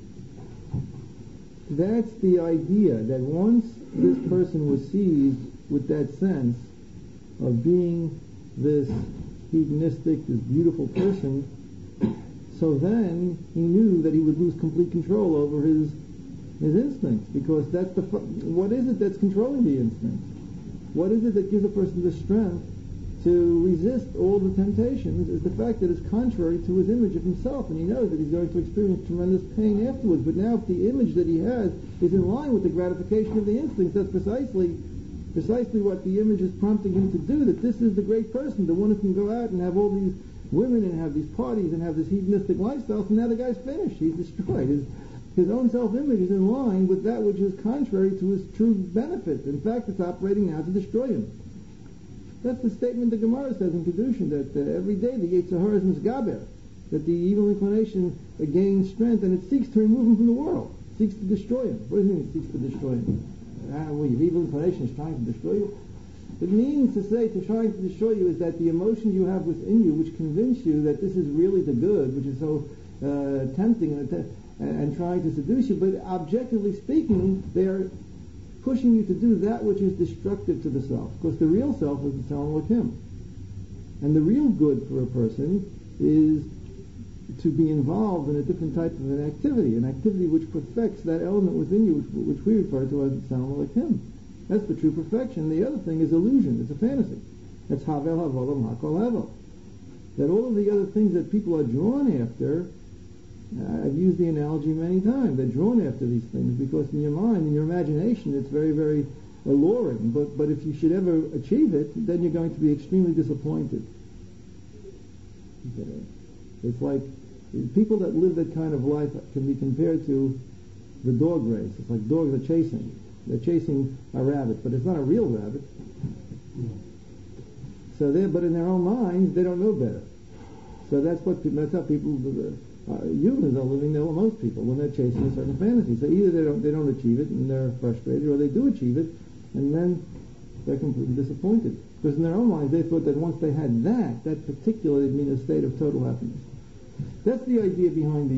that's the idea, that once this person was seized with that sense of being this hedonistic, this beautiful person, so then he knew that he would lose complete control over his instincts, because that's what is it that's controlling the instinct? What is it that gives a person the strength to resist all the temptations? Is the fact that it's contrary to his image of himself, and he knows that he's going to experience tremendous pain afterwards. But now if the image that he has is in line with the gratification of the instincts, that's precisely what the image is prompting him to do, that this is the great person, the one who can go out and have all these women and have these parties and have this hedonistic lifestyle. So now the guy's finished. He's destroyed. His own self-image is in line with that which is contrary to his true benefit. In fact, it's operating now to destroy him. That's the statement the Gemara says in Kedushin, that every day the Yetzer Hara is misgaber, that the evil inclination gains strength, and it seeks to remove him from the world, seeks to destroy him. What does it mean it seeks to destroy him? Your evil inclination is trying to destroy you? It means to say, to trying to destroy you, is that the emotions you have within you, which convince you that this is really the good, which is so tempting and trying to seduce you, but objectively speaking, they are pushing you to do that which is destructive to the self. Because the real self is the Tzelem Elokim. And the real good for a person is to be involved in a different type of an activity which perfects that element within you, which we refer to as the Tzelem Elokim. That's the true perfection. The other thing is illusion. It's a fantasy. That's Havel Havolam Hakol Havel. That all of the other things that people are drawn after, I've used the analogy many times, they're drawn after these things because in your mind, in your imagination, it's very, very alluring. But if you should ever achieve it, then you're going to be extremely disappointed. It's like people that live that kind of life can be compared to the dog race. It's like dogs are chasing. They're chasing a rabbit, but it's not a real rabbit. So but in their own minds, they don't know better. So that's how people, humans are living there, most people, when they're chasing a certain fantasy. So either they don't achieve it and they're frustrated, or they do achieve it and then they're completely disappointed. Because in their own minds, they thought that once they had that particular, it'd mean a state of total happiness. That's the idea behind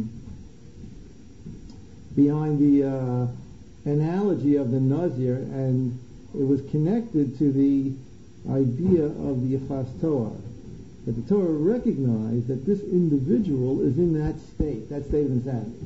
the analogy of the Nazir, and it was connected to the idea of the Yechas Toar, that the Torah recognized that this individual is in that state of insanity.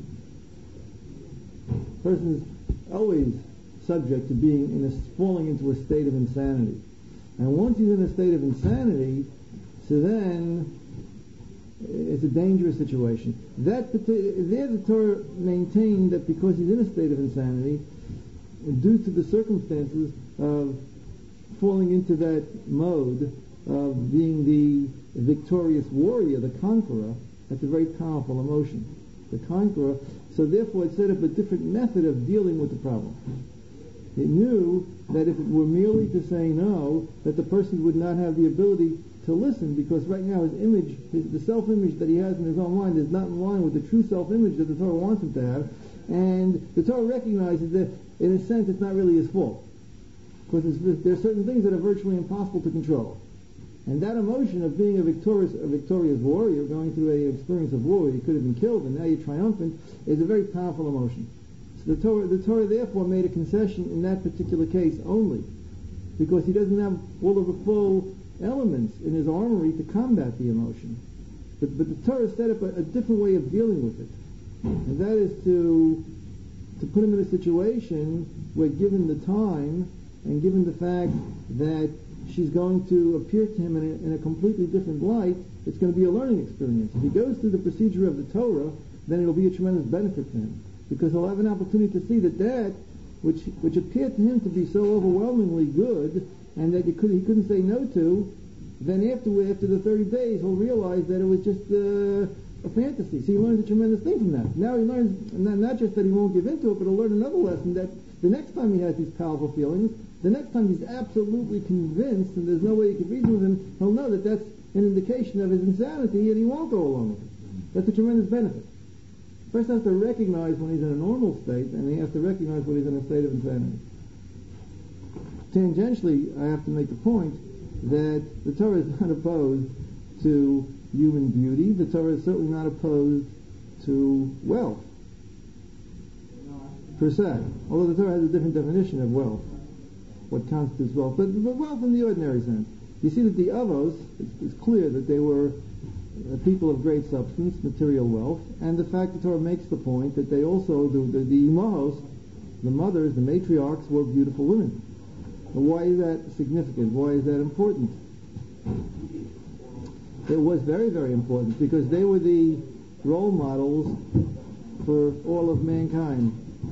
The person is always subject to falling into a state of insanity. And once he's in a state of insanity, so then it's a dangerous situation. There the Torah maintained that because he's in a state of insanity, due to the circumstances of falling into that mode of being the victorious warrior, the conqueror, that's a very powerful emotion, the conqueror. So therefore it set up a different method of dealing with the problem. It knew that if it were merely to say no, that the person would not have the ability to listen, because right now his image, the self-image that he has in his own mind is not in line with the true self-image that the Torah wants him to have, and the Torah recognizes that in a sense it's not really his fault, because there are certain things that are virtually impossible to control. And that emotion of being a victorious warrior, going through an experience of war where you could have been killed and now you're triumphant, is a very powerful emotion. So the Torah therefore made a concession in that particular case only, because he doesn't have all of the full elements in his armory to combat the emotion. But the Torah set up a different way of dealing with it, and that is to put him in a situation where, given the time and given the fact that she's going to appear to him in a completely different light, it's going to be a learning experience. If he goes through the procedure of the Torah, then it'll be a tremendous benefit to him, because he'll have an opportunity to see that which appeared to him to be so overwhelmingly good, and that he couldn't say no to, then after the 30 days he'll realize that it was just a fantasy. So he learns a tremendous thing from that. Now he learns not just that he won't give into it, but he'll learn another lesson, that the next time he has these powerful feelings, the next time he's absolutely convinced and there's no way he can reason with him, he'll know that that's an indication of his insanity and he won't go along with it. That's a tremendous benefit. First has to recognize when he's in a normal state, and he has to recognize when he's in a state of insanity. Tangentially, I have to make the point that the Torah is not opposed to human beauty. The Torah is certainly not opposed to wealth, per se. Although the Torah has a different definition of wealth, what constitutes wealth, but wealth in the ordinary sense. You see that the Avos, it's clear that they were people of great substance, material wealth, and the fact the Torah makes the point that they also, the imahos, the mothers, the matriarchs, were beautiful women. Why is that significant? Why is that important? It was very, very important because they were the role models for all of mankind.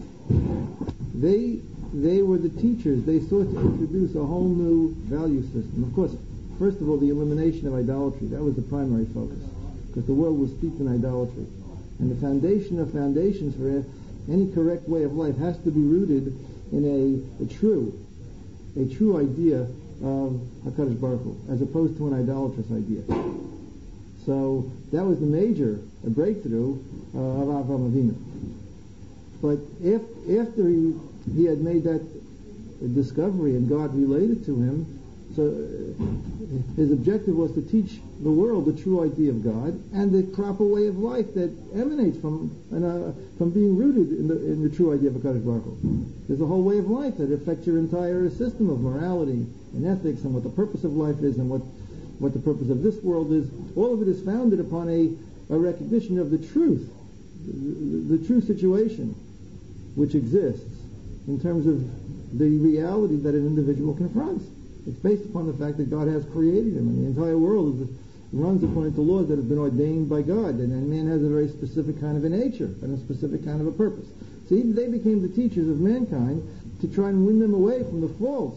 They were the teachers. They sought to introduce a whole new value system. Of course, first of all, the elimination of idolatry. That was the primary focus, because the world was steeped in idolatry. And the foundation of foundations for any correct way of life has to be rooted in a true idea of HaKadosh Baruch Hu, as opposed to an idolatrous idea. So that was the major breakthrough of Avraham Avinu. But after he had made that discovery and God related to him, so his objective was to teach the world the true idea of God and the proper way of life that emanates from being rooted in the true idea of HaKadosh Baruch Hu. There's a whole way of life that affects your entire system of morality and ethics and what the purpose of life is and what the purpose of this world is. All of it is founded upon a recognition of the truth, the true situation which exists in terms of the reality that an individual confronts. It's based upon the fact that God has created him, and the entire world runs according to laws that have been ordained by God, and man has a very specific kind of a nature and a specific kind of a purpose. So they became the teachers of mankind to try and win them away from the false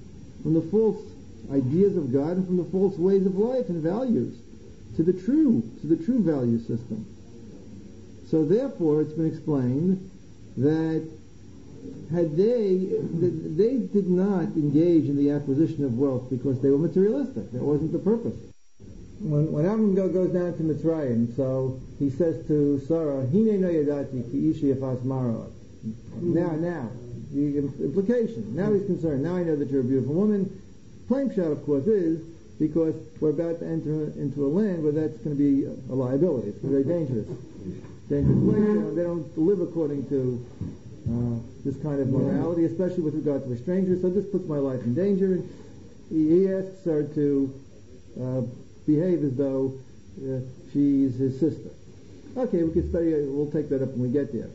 ideas of God and from the false ways of life and values to the true value system. So therefore, it's been explained that had they did not engage in the acquisition of wealth because they were materialistic. That wasn't the purpose. When Avram goes down to Mitzrayim, so he says to Sarah, "Hine no yadati ki ishi yafas mara." Now, the implication. Now he's concerned. Now I know that you're a beautiful woman. Plain shot, of course, is because we're about to enter into a land where that's going to be a liability. It's very dangerous. Dangerous place. They don't live according to this kind of morality, especially with regard to a stranger. So this puts my life in danger. And he asks her to behave as though she's his sister. Okay, we'll take that up when we get there.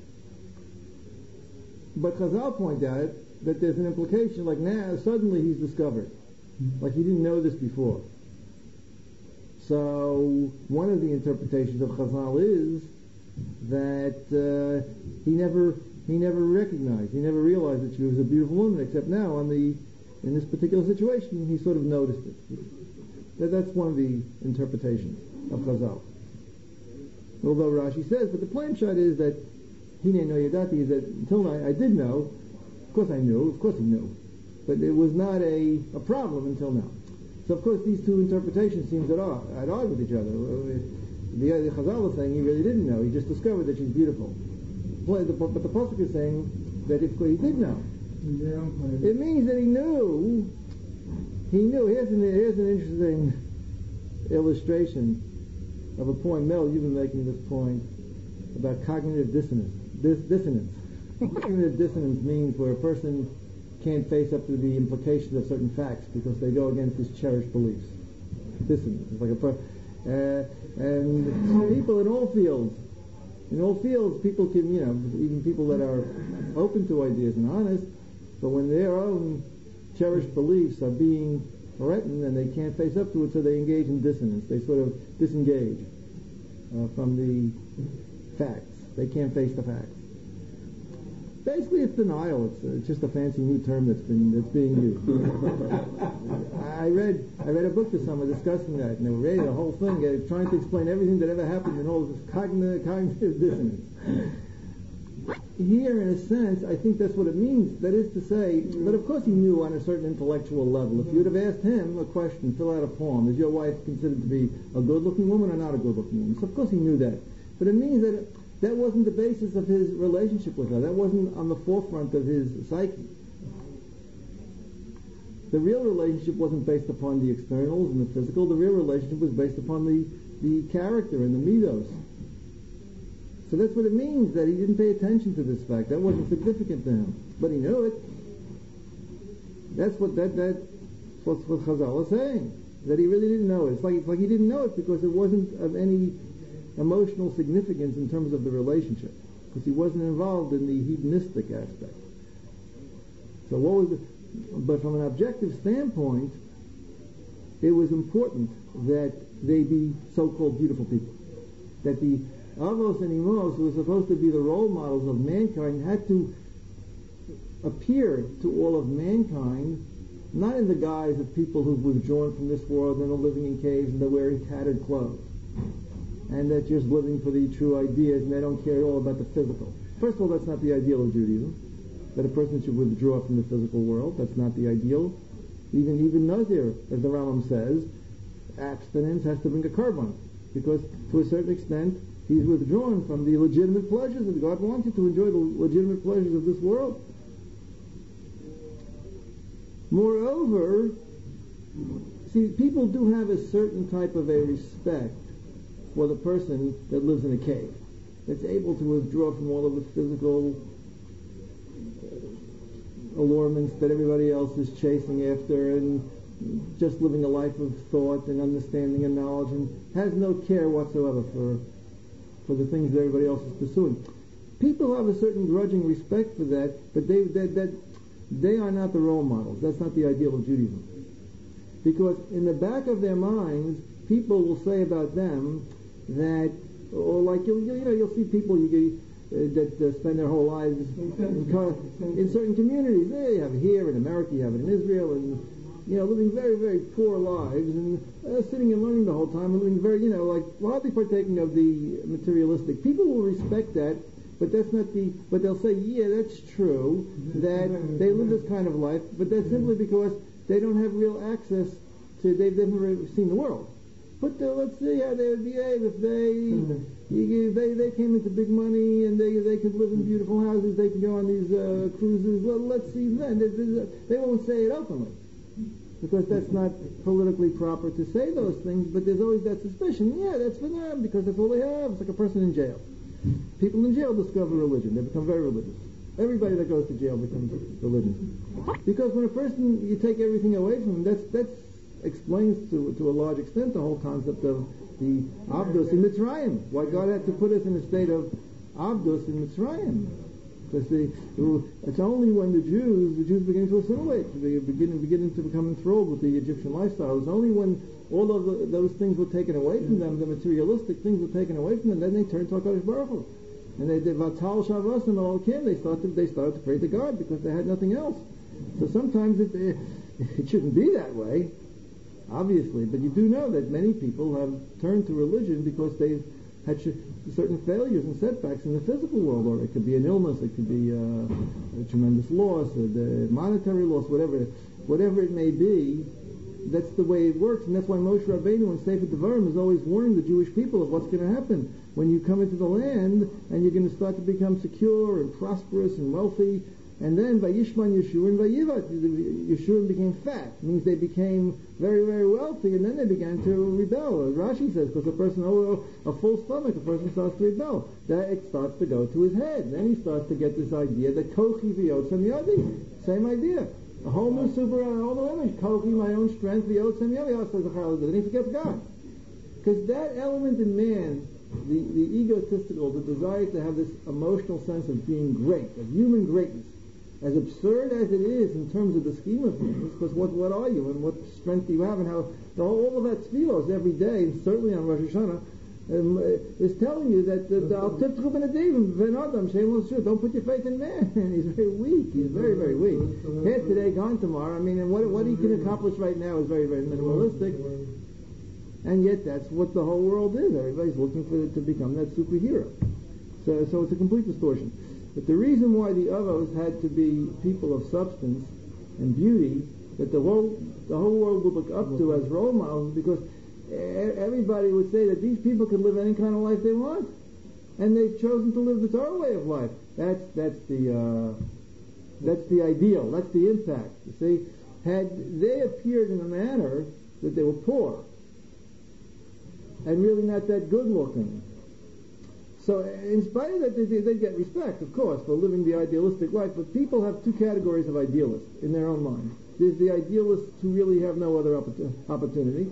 But Chazal point out that there's an implication, like now suddenly he's discovered, like he didn't know this before. So one of the interpretations of Chazal is that he never recognized, he never realized that she was a beautiful woman, except now in this particular situation he sort of noticed it. That's one of the interpretations of Chazal. Although Rashi says, but the plain shot is that Hine no yadati is that until now I did know, of course he knew, but it was not a problem until now. So of course these two interpretations seem at odds with each other. The Chazal is saying he really didn't know, he just discovered that she's beautiful. But the Pasuk is saying that if he did know, it means that he knew. Here's an interesting illustration of a point. Mel, you've been making this point about cognitive dissonance. Cognitive dissonance means where a person can't face up to the implications of certain facts because they go against his cherished beliefs. Dissonance. It's like and people in all fields, people can, even people that are open to ideas and honest, but when their own cherished beliefs are being threatened and they can't face up to it, so they engage in dissonance. They sort of disengage from the facts. They can't face the facts. Basically, it's denial. It's just a fancy new term that's being used. I read a book this summer discussing that, and they were reading the whole thing, trying to explain everything that ever happened in all this cognitive dissonance. Here, in a sense, I think that's what it means. That is to say, but of course he knew on a certain intellectual level. If you would have asked him a question, fill out a form, is your wife considered to be a good-looking woman or not a good-looking woman? So of course he knew that. But it means that that wasn't the basis of his relationship with her. That wasn't on the forefront of his psyche. The real relationship wasn't based upon the externals and the physical. The real relationship was based upon the character and the midos. So that's what it means, that he didn't pay attention to this fact. That wasn't significant to him. But he knew it. That's what Chazal is saying. That he really didn't know it. It's like he didn't know it because it wasn't of any emotional significance in terms of the relationship. Because he wasn't involved in the hedonistic aspect. So but from an objective standpoint, it was important that they be so-called beautiful people. That the Avos and Imos, who were supposed to be the role models of mankind, had to appear to all of mankind, not in the guise of people who've withdrawn from this world and are living in caves and they're wearing tattered clothes, and they're just living for the true ideas and they don't care at all about the physical. First of all, that's not the ideal of Judaism, that a person should withdraw from the physical world. That's not the ideal. Even Nazir, as the Rambam says, abstinence has to bring a korban, because to a certain extent he's withdrawn from the legitimate pleasures that God wants you to enjoy, the legitimate pleasures of this world. Moreover, see, people do have a certain type of a respect for the person that lives in a cave, that's able to withdraw from all of the physical allurements that everybody else is chasing after, and just living a life of thought and understanding and knowledge, and has no care whatsoever for the things that everybody else is pursuing. People have a certain grudging respect for that, but they are not the role models. That's not the ideal of Judaism. Because in the back of their minds, people will say about them that, or like you'll see people that spend their whole lives in certain communities. They have it here in America, you have it in Israel, and living very, very poor lives, and sitting and learning the whole time, and living very, hardly partaking of the materialistic. People will respect that, but that's not but they'll say, yeah, that's true, that they live this kind of life, but that's simply because they don't have real access to, they've never seen the world. But let's see how they would behave if they came into big money and they could live in beautiful houses, they could go on these cruises. Well, let's see then. They won't say it openly, because that's not politically proper to say those things, but there's always that suspicion, yeah, that's for them, because that's all they have. It's like a person in jail. People in jail discover religion. They become very religious. Everybody that goes to jail becomes religious. Because when a person, you take everything away from them, that explains to a large extent the whole concept of the Abdus in Mitzrayim. Why God had to put us in a state of Abdus in Mitzrayim. Because it's only when the Jews begin to assimilate, they beginning to become enthralled with the Egyptian lifestyle. It's only when all of those things were taken away from them, the materialistic things were taken away from them, then they turned to HaKadosh Baruch Hu. And they did Vatal Shavasim Elokim, they started to pray to God because they had nothing else. So sometimes it shouldn't be that way, obviously, but you do know that many people have turned to religion because they've had certain failures and setbacks in the physical world, or it could be an illness, it could be a tremendous loss, the monetary loss, whatever it may be. That's the way it works, and that's why Moshe Rabbeinu in Sefer Devarim is always warning the Jewish people of what's going to happen when you come into the land and you're going to start to become secure and prosperous and wealthy. And then Vayishman Yeshua and Vayivat, Yeshua became fat. It means they became very, very wealthy, and then they began to rebel. As Rashi says, because a person a full stomach, a person starts to rebel. That it starts to go to his head. Then he starts to get this idea that Kochi v'yotzem yadi. Same idea. A whole new a whole new image. Kochi, my own strength, v'yotzem yadi. Then he forgets God. Because that element in man, the egotistical, the desire to have this emotional sense of being great, of human greatness, as absurd as it is in terms of the scheme of things, because what are you and what strength do you have, and how all of that tefillos every day, and certainly on Rosh Hashanah, is telling you that don't put your faith in man. He's very weak. He's very, very weak. Here today, gone tomorrow. I mean, and what he can accomplish right now is very, very minimalistic. And yet that's what the whole world is. Everybody's looking to become that superhero. So it's a complete distortion. But the reason why the Avos had to be people of substance and beauty, that the whole world would look up to as role models, because everybody would say that these people could live any kind of life they want. and they've chosen to live the Torah way of life. That's the ideal. That's the impact. You see, had they appeared in a manner that they were poor and really not that good looking, so in spite of that, they get respect, of course, for living the idealistic life. But people have two categories of idealists in their own mind. There's the idealists who really have no other opportunity,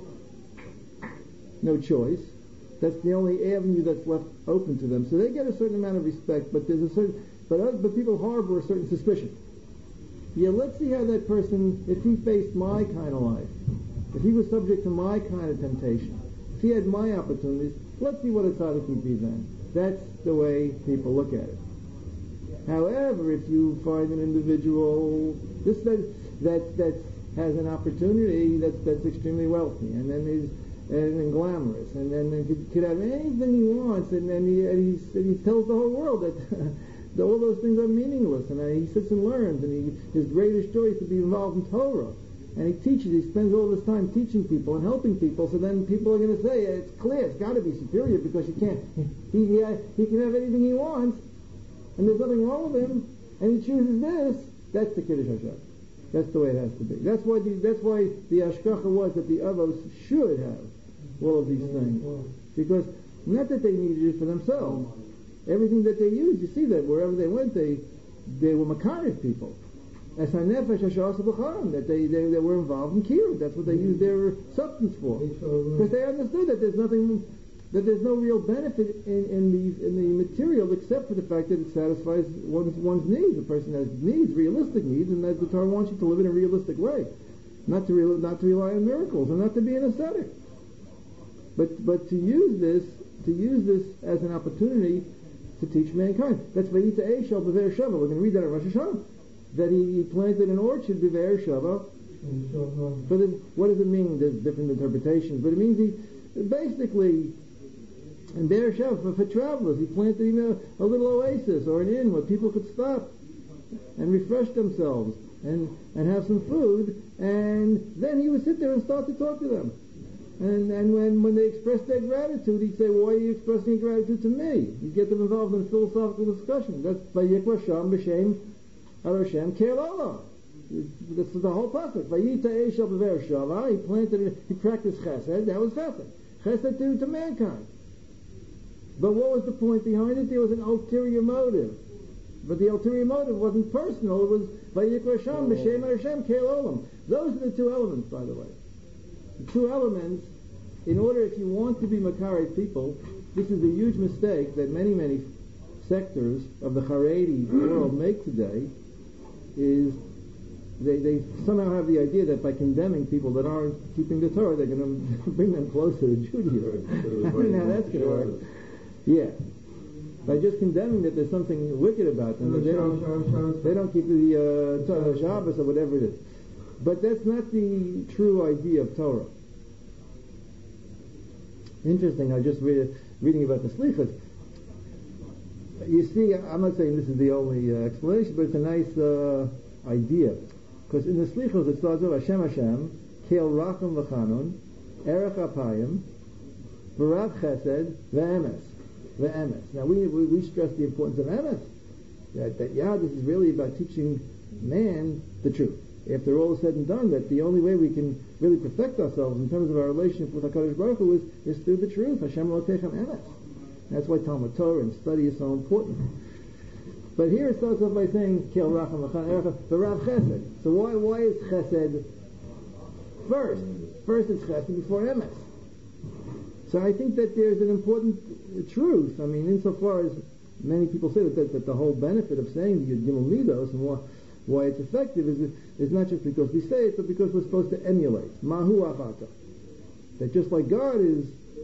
no choice. That's the only avenue that's left open to them. So they get a certain amount of respect, but there's a certain, but people harbor a certain suspicion. Yeah, let's see how that person, if he faced my kind of life, if he was subject to my kind of temptation, if he had my opportunities, let's see what a tzaddik would be then. That's the way people look at it. However, if you find an individual that has an opportunity that's extremely wealthy, and then and glamorous, and then he could have anything he wants, and then he tells the whole world that all those things are meaningless, and he sits and learns, and his greatest joy is to be involved in Torah, and he teaches, he spends all this time teaching people and helping people, so then people are going to say, it's clear, it's got to be superior, because he can have anything he wants, and there's nothing wrong with him, and he chooses this. That's the Kiddush Hashem. That's the way it has to be. That's why the Hashgacha was that the Avos should have all of these things. Because, not that they needed it for themselves. Everything that they used, you see that wherever they went, they were Makariv people. As HaNefesh HaSha'asa B'charam, that they were involved in Kiruv. That's what they used their substance for. Because they understood that there's no real benefit in the material except for the fact that it satisfies one's needs. A person has needs, realistic needs, and that the Torah wants you to live in a realistic way. Not to rely on miracles, and not to be an ascetic. But to use this as an opportunity to teach mankind. That's Vayita Eishel B'Ve'er Shava. We're going to read that at Rosh Hashanah. That he planted an orchard B'Ve'er Shava. What does it mean? There's different interpretations, but it means he basically in Be'er Shava for travelers. He planted even a little oasis or an inn where people could stop and refresh themselves and have some food, and then he would sit there and start to talk to them. And when they expressed their gratitude, he'd say, why are you expressing gratitude to me? He'd get them involved in a philosophical discussion. That's Vayikra Sham B'Shem Al Hashem Ke'Lala. This is the whole pasuk. Vayita Eishel B'Ve'er Shava. He practiced chesed. That was chesed. Chesed to mankind. But what was the point behind it? There was an ulterior motive. But the ulterior motive wasn't personal. It was Vayikra Sham B'Shem Al Hashem Ke'Olam. Those are the two elements, by the way. The two elements, in order, if you want to be Makari people, this is a huge mistake that many sectors of the Haredi world make today, is they somehow have the idea that by condemning people that aren't keeping the Torah, they're going to bring them closer to Judaism. I don't know how that's going to work. Yeah. By just condemning that there's something wicked about them, that they don't keep the Torah Shabbos or whatever it is. But that's not the true idea of Torah. Interesting, I was just reading about the Slichos. You see, I'm not saying this is the only explanation, but it's a nice idea. Because in the Slichos it starts with Hashem, Keil Racham V'Chanun, Erech Apayim, V'Rav Chesed, V'Emes. Now we stress the importance of Emes. That this is really about teaching man the truth. After all is said and done, that the only way we can really perfect ourselves in terms of our relationship with HaKadosh Baruch Hu is through the truth. Hashem Elokechem Emes. That's why Talmud Torah and study is so important. But here it starts off by saying, Kel Racham V'Chan V'Rav Chesed. So why is Chesed first? First it's Chesed before Emes. So I think that there's an important truth. I mean, insofar as many people say that the whole benefit of saying the Yud Gimel Midos and why it's effective is not just because we say it, but because we're supposed to emulate. Mahu Achata. That just like God is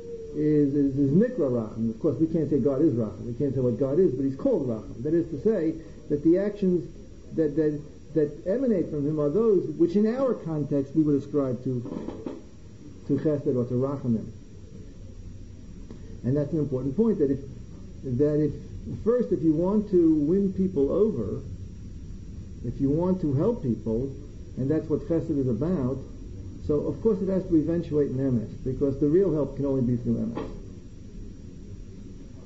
Nikra Racham. Of course, we can't say God is Racham. We can't say what God is, but He's called Racham. That is to say that the actions that emanate from Him are those which, in our context, we would ascribe to Chesed or to Rachamim. And that's an important point. That if you want to win people over, if you want to help people, and that's what Chesed is about, so of course it has to eventuate in Emes, because the real help can only be through Emes.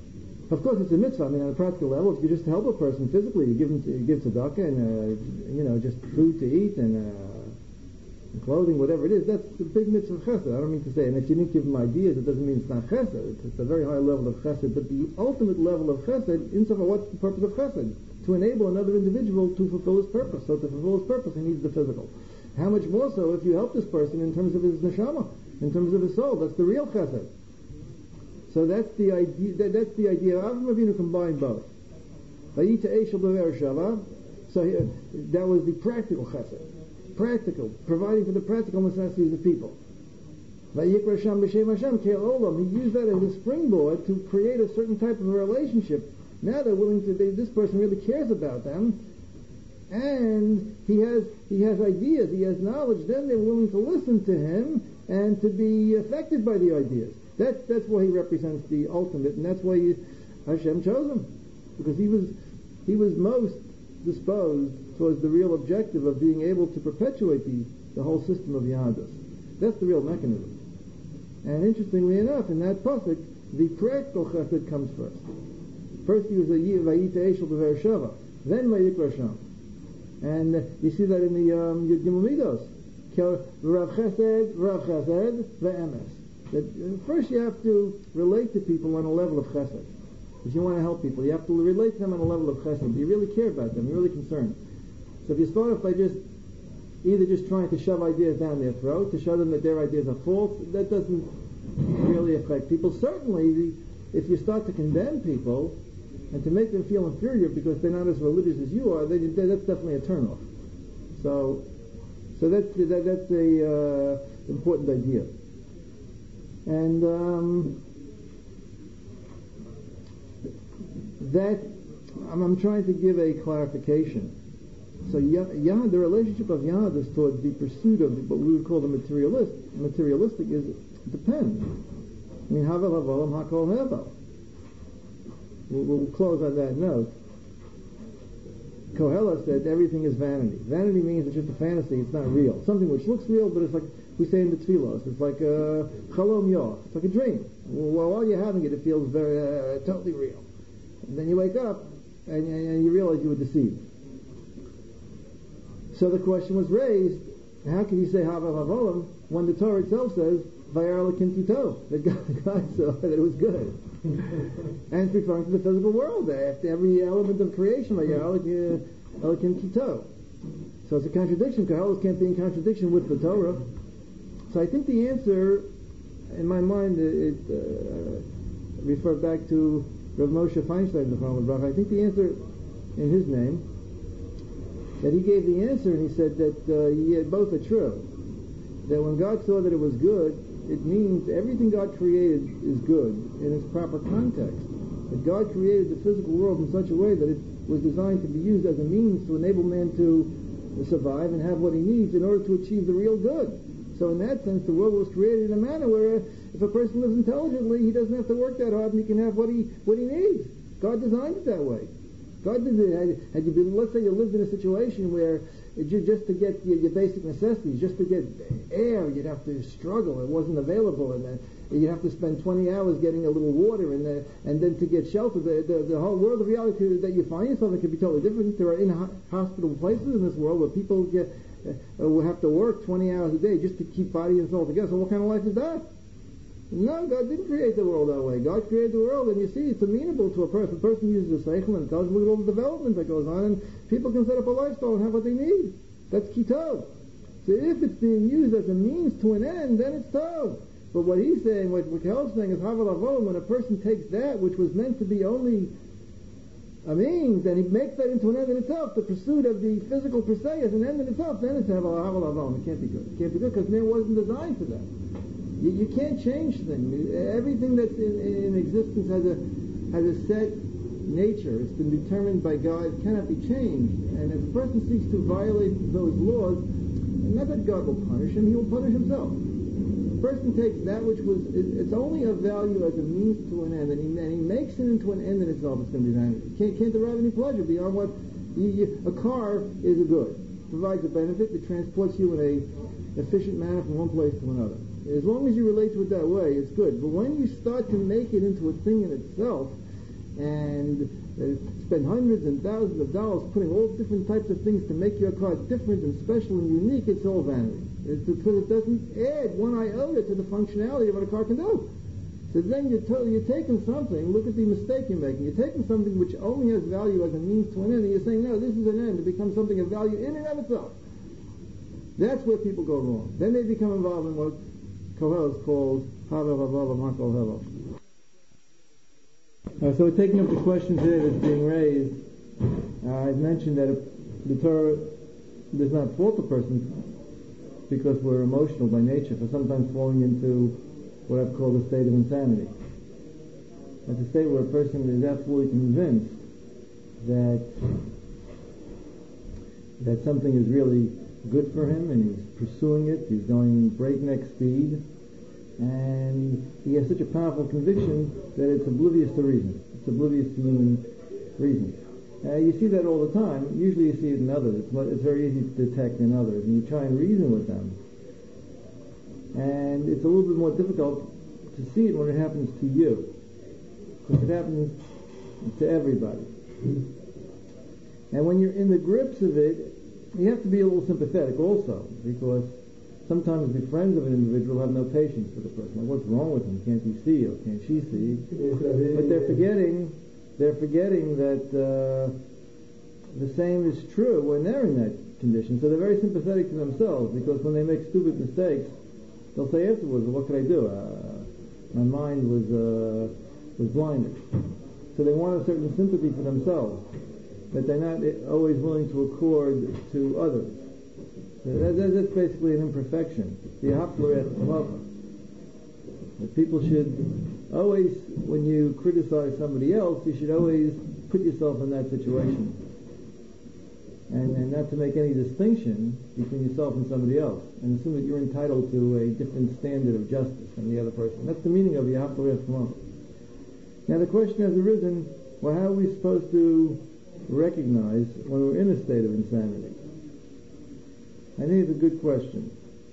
Of course, it's a mitzvah. I mean, on a practical level, if you just help a person physically, you give tzedakah and just food to eat and clothing, whatever it is, that's the big mitzvah of chesed. I don't mean to say, and if you didn't give them ideas, it doesn't mean it's not chesed. It's a very high level of chesed, but the ultimate level of chesed, insofar, what's the purpose of chesed? To enable another individual to fulfill his purpose. So to fulfill his purpose, he needs the physical. How much more so if you help this person in terms of his neshama, in terms of his soul? That's the real chesed. So that's the idea. That's the idea. Avraham Avinu combined both. Vayita Eshel Be'er Shava. So that was the practical chesed. Practical, providing for the practical necessities of people. Vayikra Sham B'Shem Hashem Keil Olam. He used that as a springboard to create a certain type of a relationship. Now they're willing to. This person really cares about them, and he has ideas. He has knowledge. Then they're willing to listen to him and to be affected by the ideas. That's why he represents the ultimate, and that's why Hashem chose him, because he was most disposed towards the real objective of being able to perpetuate the whole system of Yahadus. That's the real mechanism. And interestingly enough, in that pasuk, the practical chesed comes first. First he was a Vayita Eshel Be'er Shava, then Vayikra Sham. And you see that in the Yud Gimel Midos. Rav Chesed, Ve'emes. That first you have to relate to people on a level of chesed. If you want to help people, you have to relate to them on a level of chesed. You really care about them. You're really concerned. So if you start off by either just trying to shove ideas down their throat, to show them that their ideas are false, that doesn't really affect people. Certainly, if you start to condemn people and to make them feel inferior because they're not as religious as you are, that's definitely a turnoff. So that's a important idea. And I'm trying to give a clarification. So the relationship of Yahadus towards the pursuit of what we would call the materialistic is depends. I mean, Havel Havolam Hakol Hevel. We'll close on that note. Koheles said everything is vanity. Vanity means it's just a fantasy, it's not real. Something which looks real, but it's like we say in the tefillos, it's like a chalom yah, it's like a dream. Well, while you're having it, it feels very totally real. And then you wake up and you realize you were deceived. So the question was raised, how can you say Havel Havolam when the Torah itself says Vayar Elokim Ki Tov, that God saw that it was good? And it's referring to the physical world. After every element of creation, Vayar Elokim Ki Tov. So it's a contradiction. Koheles can't be in contradiction with the Torah. So I think the answer, in my mind, it refer back to Rav Moshe Feinstein, I think the answer in his name, that he gave the answer and he said that both are true. That when God saw that it was good, it means everything God created is good in its proper context. That God created the physical world in such a way that it was designed to be used as a means to enable man to survive and have what he needs in order to achieve the real good. So in that sense, the world was created in a manner where if a person lives intelligently, he doesn't have to work that hard and he can have what he needs. God designed it that way. God did it. Let's say you lived in a situation where just to get your basic necessities, just to get air, you'd have to struggle. It wasn't available, and you'd have to spend 20 hours getting a little water, and then to get shelter. The whole world of reality that you find yourself in could be totally different. There are inhospitable places in this world where people will have to work 20 hours a day just to keep body and soul together. So what kind of life is that? No, God didn't create the world that way. God created the world, and you see, it's amenable to a person. A person uses a seichel and intelligence, look at all the development that goes on, and people can set up a lifestyle and have what they need. That's kitov. So if it's being used as a means to an end, then it's tov. But what he's saying, what Kel's saying is havel havolam, when a person takes that which was meant to be only a means, and he makes that into an end in itself, the pursuit of the physical per se as an end in itself, then it's havel havolam. It can't be good. It can't be good because man wasn't designed for that. You can't change things. Everything that's in existence has a set nature. It's been determined by God. It cannot be changed. And if a person seeks to violate those laws, not that God will punish him, he will punish himself. A person takes that which it's only of value as a means to an end, and he makes it into an end in itself. It's going to be vanity. Can't derive any pleasure beyond what a car is a good. It provides a benefit. It transports you in a efficient manner from one place to another. As long as you relate to it that way, it's good. But when you start to make it into a thing in itself, and spend hundreds and thousands of dollars putting all different types of things to make your car different and special and unique, it's all vanity. It's because it doesn't add one iota to the functionality of what a car can do. So then you're taking something, look at the mistake you're making, you're taking something which only has value as a means to an end, and you're saying, no, this is an end, it becomes something of value in and of itself. That's where people go wrong. Then they become involved in what Koheles calls Havel Havel Makol Hevel. So we're taking up the questions here that's being raised. I've mentioned that the Torah does not fault the person because we're emotional by nature for sometimes falling into what I've called a state of insanity. That's a state where a person is absolutely convinced that something is really good for him and he's pursuing it, he's going breakneck speed, and he has such a powerful conviction that it's oblivious to reason. It's oblivious to human reason. You see that all the time. Usually you see it in others. It's very easy to detect in others, and you try and reason with them. And it's a little bit more difficult to see it when it happens to you, because it happens to everybody. And when you're in the grips of it, you have to be a little sympathetic also, because sometimes the friends of an individual have no patience for the person. Like, what's wrong with him? Can't he see or can't she see? But they're forgetting that the same is true when they're in that condition. So they're very sympathetic to themselves, because when they make stupid mistakes, they'll say afterwards, well, what could I do? My mind was blinded. So they want a certain sympathy for themselves that they're not always willing to accord to others. That's basically an imperfection. The that people should always, when you criticize somebody else, you should always put yourself in that situation. And not to make any distinction between yourself and somebody else, and assume that you're entitled to a different standard of justice than the other person. That's the meaning of Yahav. Now the question has arisen, well, how are we supposed to recognize when we're in a state of insanity? I think it's a good question.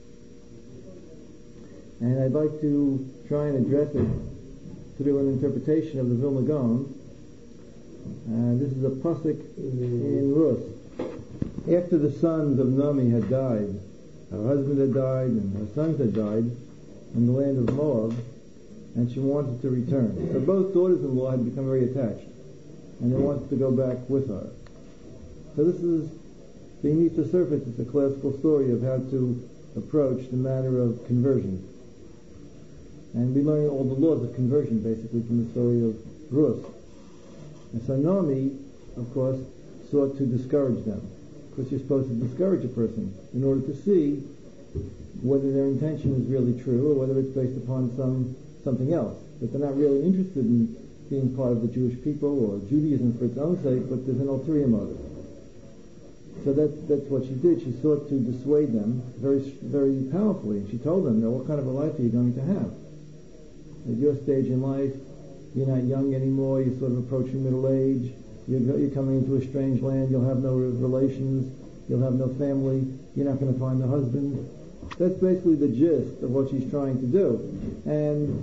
And I'd like to try and address it through an interpretation of the Vilna Gaon. This is a pasuk in Rus. After the sons of Naomi had died, her husband had died and her sons had died in the land of Moab, and she wanted to return. So both daughters-in-law had become very attached, and they wanted to go back with her. So this is, beneath the surface, it's a classical story of how to approach the matter of conversion. And we learn all the laws of conversion, basically, from the story of Rus. And so Naomi, of course, sought to discourage them, because you're supposed to discourage a person in order to see whether their intention is really true or whether it's based upon something else, that they're not really interested in being part of the Jewish people or Judaism for its own sake, but there's an ulterior motive. So that's what she did. She sought to dissuade them very, very powerfully, and she told them, now, what kind of a life are you going to have? At your stage in life, you're not young anymore, you're sort of approaching middle age, you're coming into a strange land, you'll have no relations, you'll have no family, you're not going to find a husband. That's basically the gist of what she's trying to do. And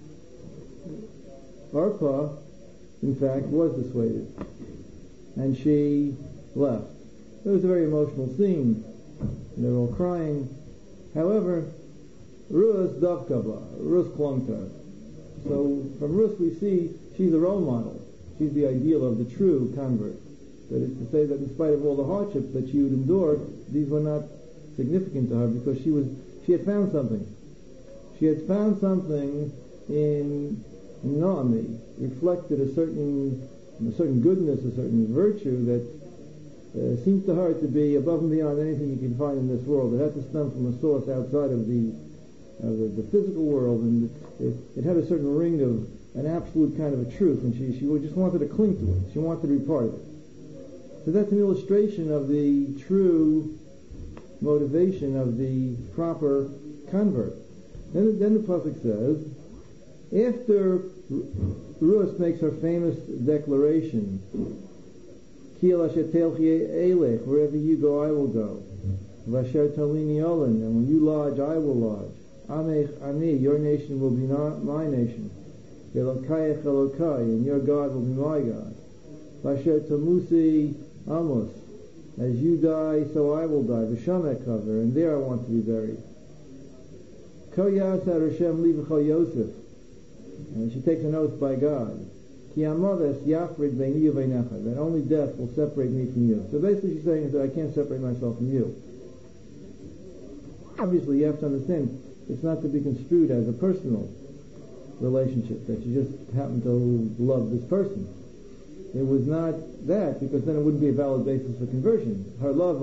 Orpah, in fact, was dissuaded, and she left. It was a very emotional scene. They were all crying. However, Rus davkava, Rus clung to her. So from Rus we see she's a role model. She's the ideal of the true convert. That is to say that in spite of all the hardships that she would endure, these were not significant to her, because she had found something. She had found something in Naomi, reflected a certain goodness, a certain virtue that seemed to her to be above and beyond anything you can find in this world. It had to stem from a source outside of the physical world, and it had a certain ring of an absolute kind of a truth, and she just wanted to cling to it. She wanted to be part of it. So that's an illustration of the true motivation of the proper convert. Then the pasuk says, after Rus makes her famous declaration, wherever you go, I will go. And when you lodge, I will lodge. Amech Ani, your nation will be not my nation. Elokayach Elokai, and your God will be my God. Vasher Tamusi Amos, as you die, so I will die. V'shamek Kaver, and there I want to be buried. Koyas Hashem Livacho Yosef, and she takes an oath by God. Ki Amaves Yafrid Beini Uveinecha, that only death will separate me from you. So basically she's saying that I can't separate myself from you. Obviously you have to understand, it's not to be construed as a personal relationship, that you just happen to love this person. It was not that, because then it wouldn't be a valid basis for conversion. Her love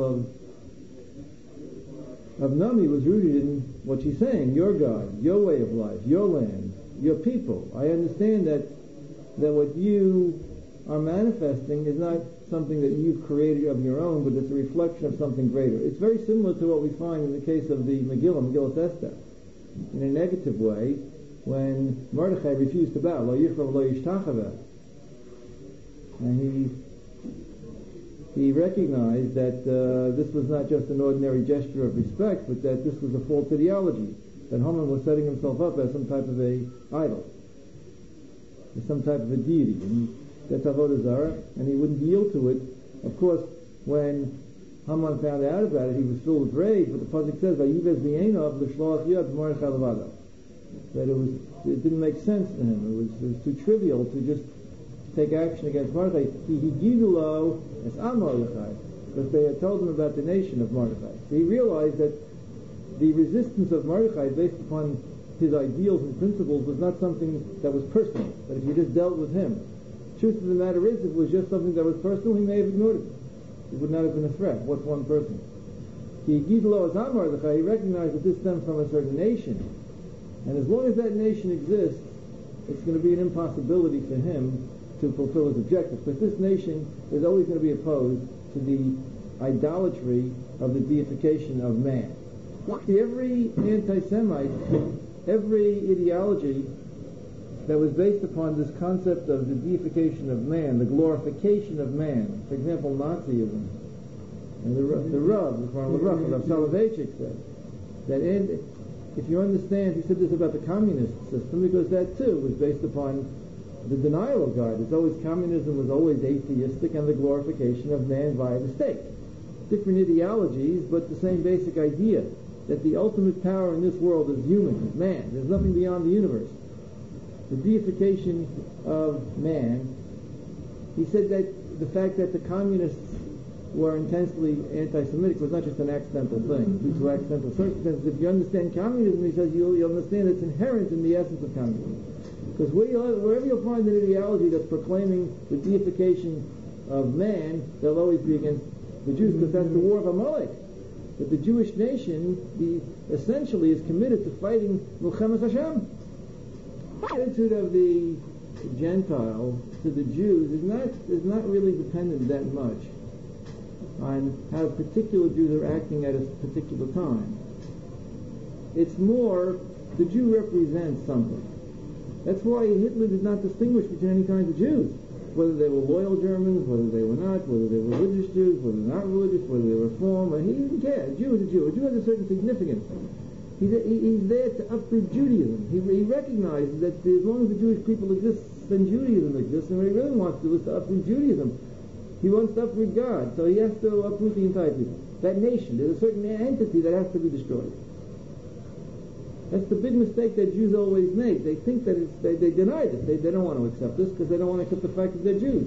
of Nami was rooted in what she's saying, your God, your way of life, your land, your people. I understand that what you are manifesting is not something that you've created of your own, but it's a reflection of something greater. It's very similar to what we find in the case of the Megillah Esther. In a negative way, when Mordechai refused to bow, lo yichrav lo yishtachaveh, and he recognized that this was not just an ordinary gesture of respect, but that this was a false ideology, that Haman was setting himself up as some type of a idol, as some type of a deity, and that's avodah zarah, and he wouldn't yield to it. Of course, when Haman found out about it, he was filled with rage, but the pasuk says, "Vayivez b'einav l'shloach yad Mordechai levado," that it didn't make sense to him. It was too trivial to just take action against Mordechai. He gidulo as Am Mordechai, because they had told him about the nation of Mordechai. So he realized that the resistance of Mordechai, based upon his ideals and principles, was not something that was personal, that if you just dealt with him. The truth of the matter is, if it was just something that was personal, he may have ignored it. It would not have been a threat. What's one person? He recognized that this stems from a certain nation. And as long as that nation exists, it's going to be an impossibility for him to fulfill his objectives. Because this nation is always going to be opposed to the idolatry of the deification of man. Every anti-Semite, every ideology that was based upon this concept of the deification of man, the glorification of man. For example, Nazism. And the Rav, Rav Soloveitchik said, that if you understand, he said this about the communist system, because that too was based upon the denial of God. Communism was always atheistic, and the glorification of man via the state. Different ideologies, but the same basic idea, that the ultimate power in this world is human, is man. There's nothing beyond the universe. The deification of man. He said that the fact that the communists were intensely anti-Semitic was not just an accidental thing, due to accidental circumstances. If you understand communism, he says, you'll understand it's inherent in the essence of communism. Because wherever you'll find an ideology that's proclaiming the deification of man, they'll always be against the Jews, because that's the war of Amalek. But the Jewish nation, essentially, is committed to fighting Milchemes Hashem. The attitude of the Gentile to the Jews is not really dependent that much on how particular Jews are acting at a particular time. It's more, the Jew represents something. That's why Hitler did not distinguish between any kinds of Jews, whether they were loyal Germans, whether they were not, whether they were religious Jews, whether they're not religious, whether they were Reform. He didn't care. A Jew is a Jew. A Jew has a certain significance. He's there to uproot Judaism. He recognizes that as long as the Jewish people exist, then Judaism exists, and what he really wants to do is to uproot Judaism. He wants to uproot God, so he has to uproot the entire people. That nation, there's a certain entity that has to be destroyed. That's the big mistake that Jews always make. They think that they deny this. They don't want to accept this because they don't want to accept the fact that they're Jews.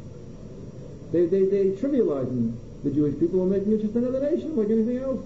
They trivializing the Jewish people and making it just another nation like anything else.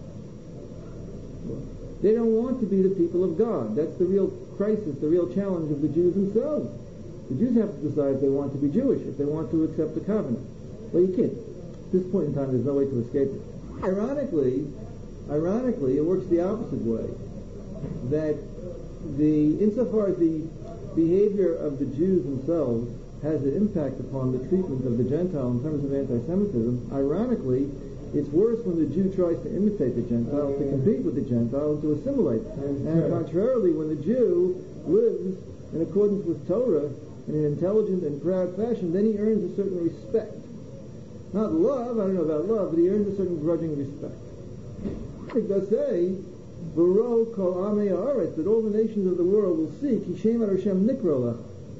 They don't want to be the people of God. That's the real crisis, the real challenge of the Jews themselves. The Jews have to decide if they want to be Jewish, if they want to accept the covenant. Well, you can't. At this point in time, there's no way to escape it. Ironically, it works the opposite way. That insofar as the behavior of the Jews themselves has an impact upon the treatment of the Gentile in terms of anti-Semitism, ironically, it's worse when the Jew tries to imitate the Gentile, to compete with the Gentile, to assimilate. And contrarily, when the Jew lives in accordance with Torah in an intelligent and proud fashion, then he earns a certain respect. Not love, I don't know about love, but he earns a certain grudging respect. It does say, V'ro kol amei haaretz, that all the nations of the world will see, Ki Shem Hashem nikro lech,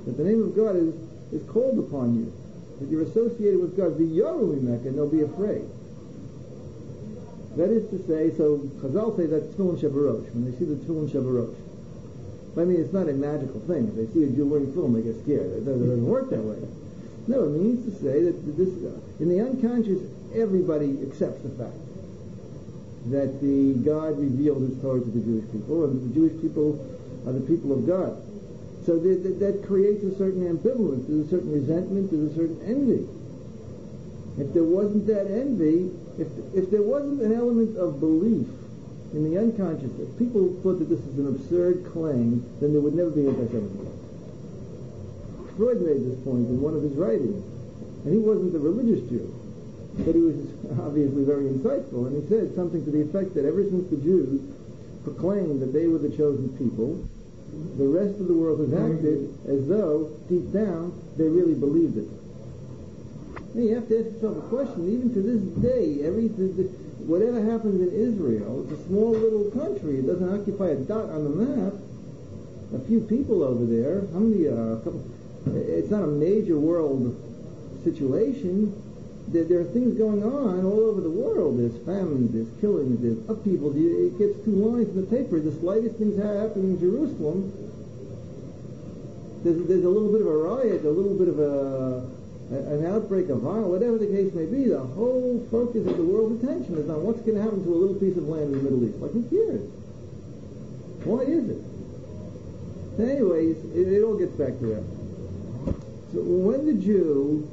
that the name of God is called upon you, that you're associated with God, v'yaru mimeka, and they'll be afraid. That is to say, so Chazal say that tefillin shebarosh, when they see the tefillin shebarosh. But I mean, it's not a magical thing. If they see a Jew wearing tefillin, they get scared. It doesn't work that way. No, it means to say that this, in the unconscious, everybody accepts the fact that the God revealed His Torah to the Jewish people, and the Jewish people are the people of God. So that creates a certain ambivalence, there's a certain resentment, there's a certain envy. If there wasn't that envy, if there wasn't an element of belief in the unconscious, if people thought that this is an absurd claim, then there would never be anti-Semitism. Freud made this point in one of his writings, and he wasn't a religious Jew, but he was obviously very insightful, and he said something to the effect that ever since the Jews proclaimed that they were the chosen people, the rest of the world has acted as though, deep down, they really believed it. And you have to ask yourself a question. Even to this day, whatever happens in Israel, it's a small little country. It doesn't occupy a dot on the map. A few people over there. How many? It's not a major world situation. There are things going on all over the world. There's famines, there's killings, there's upheavals. It gets 2 lines in the paper. The slightest things happen in Jerusalem. There's a little bit of a riot, a little bit of an outbreak of violence, whatever the case may be. The whole focus of the world's attention is on what's going to happen to a little piece of land in the Middle East. Like, who cares? Why is it? So anyways, it all gets back to that. So when the Jew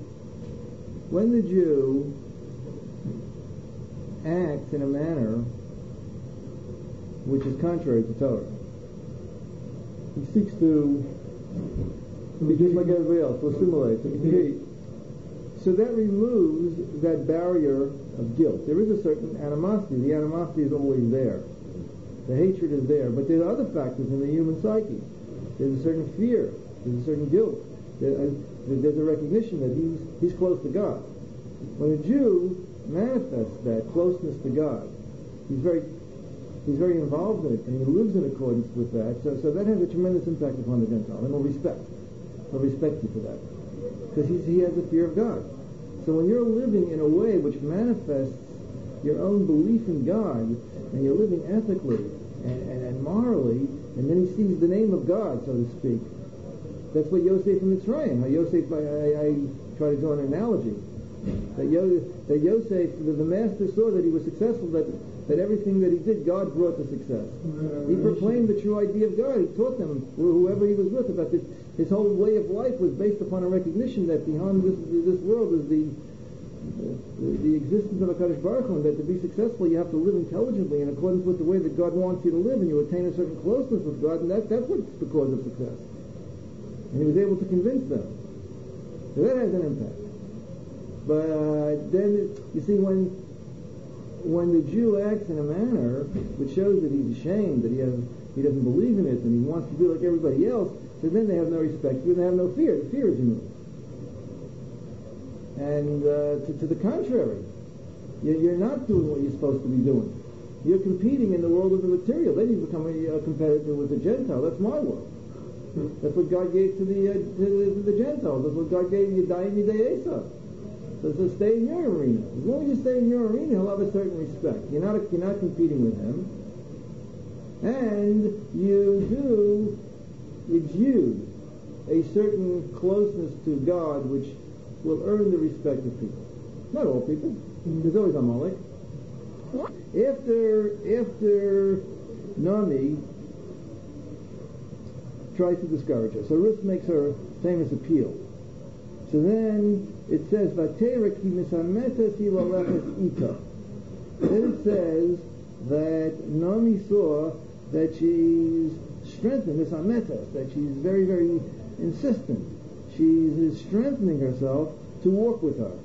acts in a manner which is contrary to Torah, he seeks to be just like everybody else, to assimilate, to compete. So that removes that barrier of guilt. There is a certain animosity. The animosity is always there. The hatred is there. But there are other factors in the human psyche. There's a certain fear. There's a certain guilt. There's a recognition that he's close to God. When a Jew manifests that closeness to God, he's very involved in it, and he lives in accordance with that. So that has a tremendous impact upon the Gentile, and he'll respect you for that, because he has a fear of God. So when you're living in a way which manifests your own belief in God, and you're living ethically and morally, and then he sees the name of God, so to speak. That's what Yosef in Mitzrayim. I try to draw an analogy. That Yosef, the master, saw that he was successful, that everything that he did, God brought the success. He proclaimed the true idea of God. He taught them, whoever he was with, about this. His whole way of life was based upon a recognition that beyond this world is the existence of a Kadosh Baruch Hu, and that to be successful you have to live intelligently in accordance with the way that God wants you to live, and you attain a certain closeness with God, and that's what's the cause of success. And he was able to convince them. So that has an impact. But then, you see, when the Jew acts in a manner which shows that he's ashamed, that he doesn't believe in it, and he wants to be like everybody else, so then they have no respect, they have no fear. The fear is removed. And to the contrary, you're not doing what you're supposed to be doing. You're competing in the world of the material. Then you become a competitor with the Gentile. That's my world. That's what God gave to the Gentiles. That's what God gave Yadayim Yidei Esav. So stay in your arena. As long as you stay in your arena, he'll have a certain respect. You're not competing with him, and you do exude a certain closeness to God, which will earn the respect of people. Not all people. There's always Amalek. After Naomi tries to discourage her, so Ruth makes her famous appeal. So then it says, "Vaterek ki misametes ilalechas ita." Then it says that Naomi saw that she's strengthened, misametes, that she's very, very insistent. She's strengthening herself to walk with her.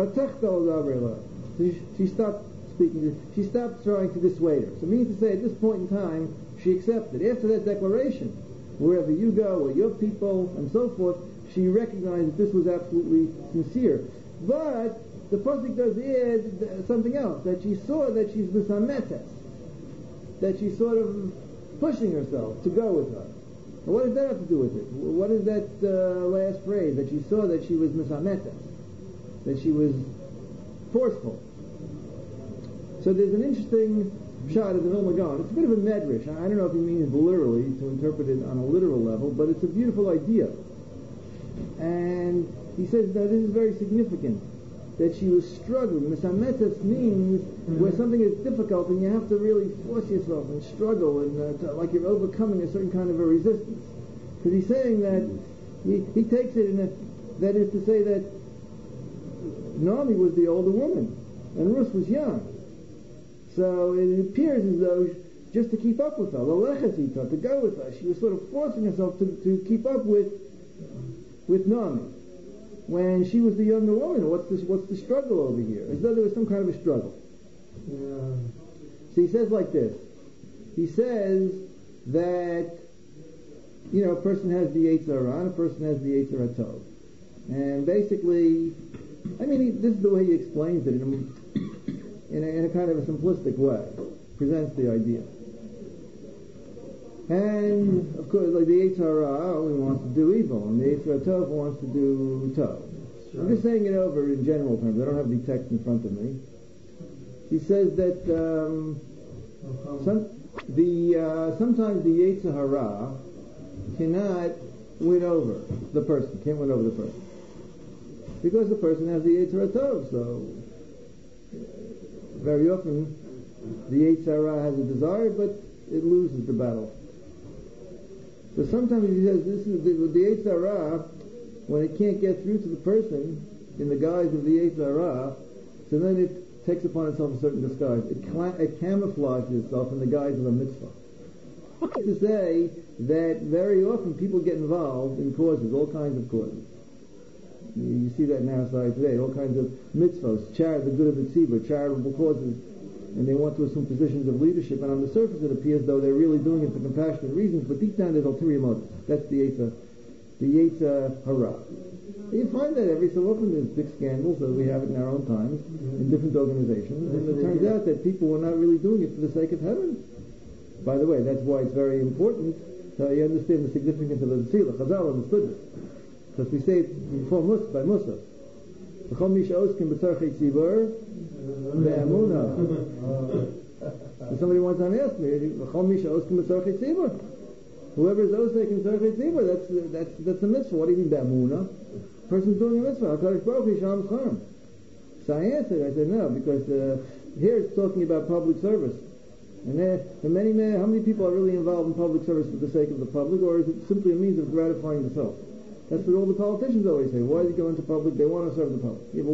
She stopped speaking. She stopped trying to dissuade her. So it means to say, at this point in time, she accepted. After that declaration, wherever you go, or your people, and so forth, she recognized that this was absolutely sincere. But the pasuk does add something else, that she saw that she's misametes, that she's sort of pushing herself to go with her. Now, what does that have to do with it? What is that last phrase? That she saw that she was misametes, that she was forceful. So there's an interesting shot of the Vilna Gaon. It's a bit of a medrash. I don't know if he means literally to interpret it on a literal level, but it's a beautiful idea. And he says that this is very significant, that she was struggling. Misametes means where something is difficult and you have to really force yourself and struggle and like you're overcoming a certain kind of a resistance. Because he's saying that he takes it that is to say that Naomi was the older woman and Ruth was young. So it appears as though just to keep up with her, to go with her, she was sort of forcing herself to keep up with Naomi. When she was the younger woman, what's the struggle over here? As though there was some kind of a struggle. So he says like this. He says that, a person has the Yetzer Hara and a person has the Yetzer HaTov. And basically, this is the way he explains it in a kind of a simplistic way. Presents the idea. And, of course, like the Yetzer Hara only wants to do evil, and the Yetzer HaTov wants to do Tov. Sure. I'm just saying it over in general terms. I don't have the text in front of me. He says that sometimes the Yetzer Hara cannot win over the person, can't win over the person. Because the person has the Yetzer HaTov, so very often the Yetzer Hara has a desire, but it loses the battle. So sometimes he says this is the Yetzer Hara, when it can't get through to the person in the guise of the Yetzer Hara, so then it takes upon itself a certain disguise. It camouflages itself in the guise of a mitzvah. To say that very often people get involved in causes, all kinds of causes. You see that in our society today, all kinds of mitzvahs, the good of the tzibur, charitable causes, and they want to assume positions of leadership, and on the surface it appears though they're really doing it for compassionate reasons, but deep down there's ulterior motives. That's the Yetzer Hara. You find that every so often there's big scandals that we have it in our own times, in different organizations, and it turns out that people were not really doing it for the sake of heaven. By the way, that's why it's very important that you understand the significance of the Tzilah. Chazal understood this. Because we say it before by Musaf. V'chol mi she'oskim b'tzarchei tzibur be'emunah. Somebody one time asked me, V'chol mi she'oskim b'tzarchei tzibur. Whoever is osek in tzarchei tzibur, that's a mitzvah. What do you mean be'emunah? The person's doing a mitzvah. HaKadosh Baruch Hu Shalom Chaim. So I said no, because here it's talking about public service. And how many people are really involved in public service for the sake of the public, or is it simply a means of gratifying the self? That's what all the politicians always say. Why do you go into public? They want to serve the public. Yeah, but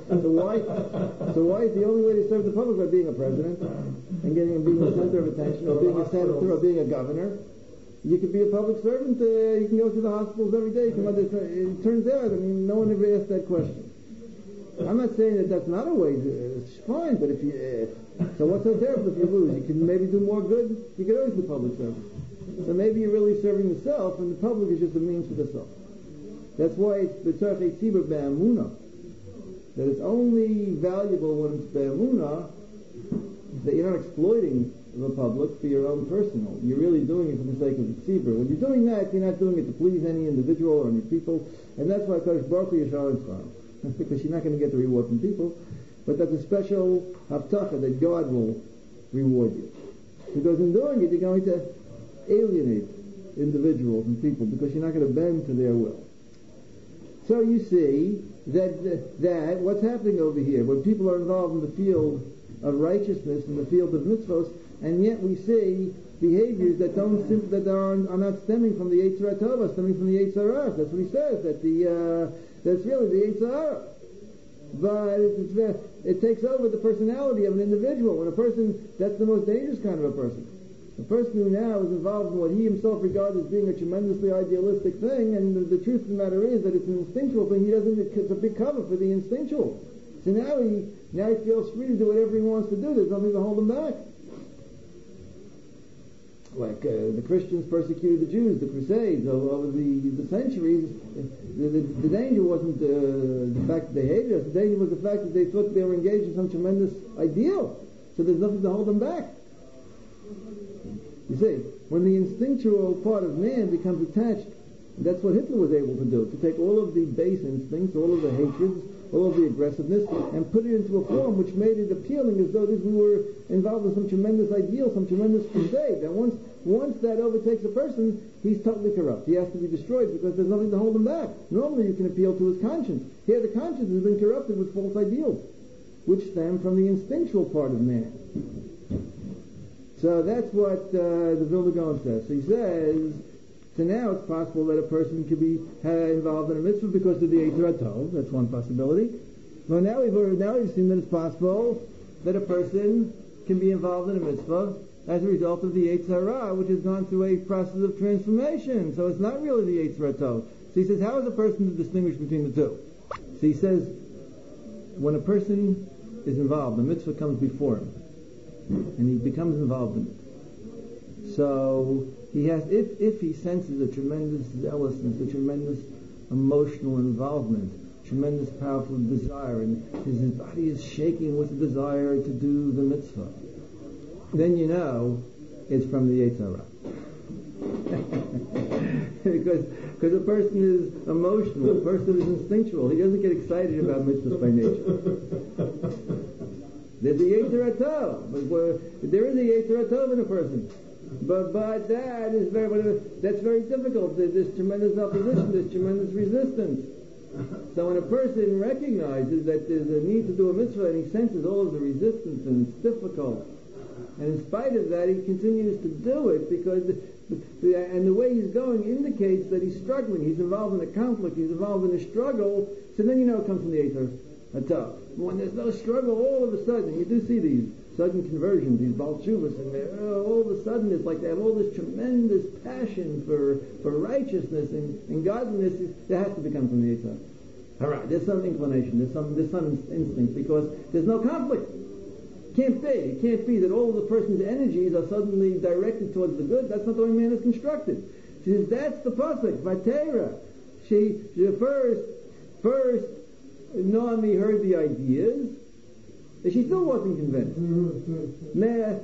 why is the only way to serve the public by being a president and being the center of attention, or being a senator, or being a governor? You could be a public servant. You can go to the hospitals every day. It turns out, no one ever asked that question. I'm not saying that that's not a way. It's fine, but if you so what's so terrible if you lose? You can maybe do more good. You can always do public service. So maybe you're really serving the self, and the public is just a means for the self. That's why it's b'tzarchei tzibur be'emunah. That it's only valuable when it's be'emunah, that you're not exploiting the public for your own personal. You're really doing it for the sake of the tzibur. When you're doing that, you're not doing it to please any individual or any people, and that's why HaKadosh Baruch Hu Yisrael Tzcham. Because you're not going to get the reward from people, but that's a special haftacha that God will reward you. Because in doing it, you're going to alienate individuals and people because you're not going to bend to their will. So you see that what's happening over here, when people are involved in the field of righteousness, in the field of mitzvos, and yet we see behaviors that are not stemming from the Yetzer HaTov, stemming from the Yetzer Hara. That's what he says. That's really the Yetzer Hara. But it takes over the personality of an individual. When a person, that's the most dangerous kind of a person. A person who now is involved in what he himself regards as being a tremendously idealistic thing, and the truth of the matter is that it's an instinctual thing. It's a big cover for the instinctual. So now he feels free to do whatever he wants to do. There's nothing to hold him back. Like the Christians persecuted the Jews, the Crusades, over the centuries. The danger wasn't the fact that they hated us. The danger was the fact that they thought they were engaged in some tremendous ideal. So there's nothing to hold them back. You see, when the instinctual part of man becomes attached, that's what Hitler was able to do, to take all of the base instincts, all of the hatreds, all of the aggressiveness, and put it into a form which made it appealing as though we were involved in some tremendous ideal, some tremendous crusade. And once that overtakes a person, he's totally corrupt. He has to be destroyed because there's nothing to hold him back. Normally you can appeal to his conscience. Here the conscience has been corrupted with false ideals, which stem from the instinctual part of man. So that's what the Vilna Gaon says. So he says, so now it's possible that a person could be involved in a mitzvah because of the Yetzer HaTov. That's one possibility. Well, now we've seen that it's possible that a person can be involved in a mitzvah as a result of the Yetzer Hara, which has gone through a process of transformation. So it's not really the Yetzer HaTov. So he says, how is a person to distinguish between the two? So he says, when a person is involved, the mitzvah comes before him, and he becomes involved in it. So he has, if he senses a tremendous zealousness, a tremendous emotional involvement, tremendous powerful desire, and his body is shaking with the desire to do the mitzvah, then you know it's from the Yetzer Hara. Because a person is emotional, a person is instinctual. He doesn't get excited about mitzvahs by nature. There's the Yetzer HaTov, but there is a Yetzer HaTov in a person. But that's very difficult. There's tremendous opposition, there's tremendous resistance. So when a person recognizes that there's a need to do a mitzvah and he senses all of the resistance and it's difficult, and in spite of that he continues to do it because and the way he's going indicates that he's struggling, he's involved in a conflict, he's involved in a struggle, so then you know it comes from the Yetzer HaTov. When there's no struggle, all of a sudden, you do see these sudden conversions, these Baal Teshuvos, and all of a sudden it's like they have all this tremendous passion for righteousness and godliness. That has to become from the Yetzer Hara. There's some inclination, there's some instinct, because there's no conflict. It can't be that all of the person's energies are suddenly directed towards the good. That's not the way man is constructed. She says, that's the pasuk, Vatera. She first Naomi heard the ideas, but she still wasn't convinced. Nah,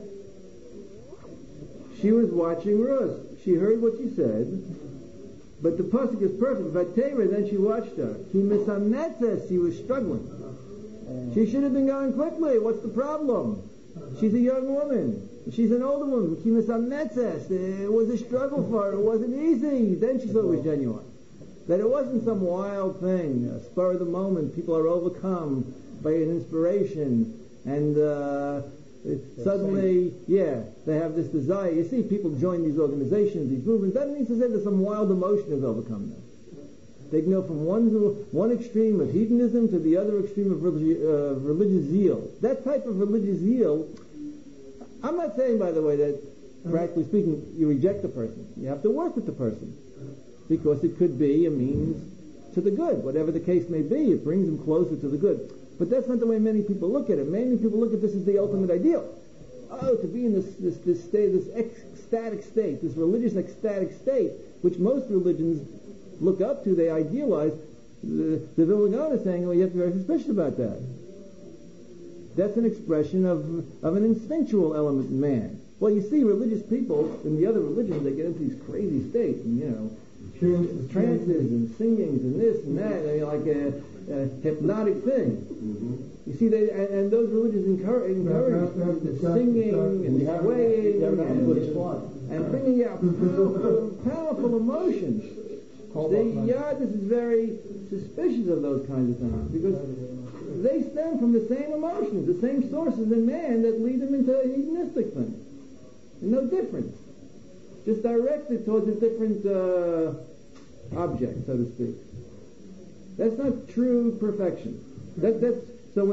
she was watching Rus. She heard what she said, but the pasuk is perfect. Vatera, then she watched her. She was struggling. She should have been going quickly. What's the problem? She's a young woman. She's an older woman. It was a struggle for her. It wasn't easy. Then she saw it was genuine. That it wasn't some wild thing, a spur of the moment. People are overcome by an inspiration, and suddenly, they have this desire. You see, people join these organizations, these movements. That means to say that some wild emotion has overcome them. They can go from one extreme of hedonism to the other extreme of religious zeal. That type of religious zeal, I'm not saying, by the way, that practically speaking, you reject the person. You have to work with the person, because it could be a means to the good. Whatever the case may be, it brings them closer to the good. But that's not the way many people look at it. Many people look at this as the ultimate ideal. Oh, to be in this state, this ecstatic state, this religious ecstatic state, which most religions look up to, they idealize. The Vilna Gaon is saying, well, you have to be very suspicious about that. That's an expression of an instinctual element in man. Well, you see, religious people in the other religions, they get into these crazy states, and trances and singings and this and that, like a hypnotic thing. Mm-hmm. You see, and those religions encourage the singing and swaying and bringing out powerful emotions. The Yad is very suspicious of those kinds of things, because they stem from the same emotions, the same sources in man that lead them into a hedonistic thing. No difference. Just directed towards a different object, so to speak. That's not true perfection. So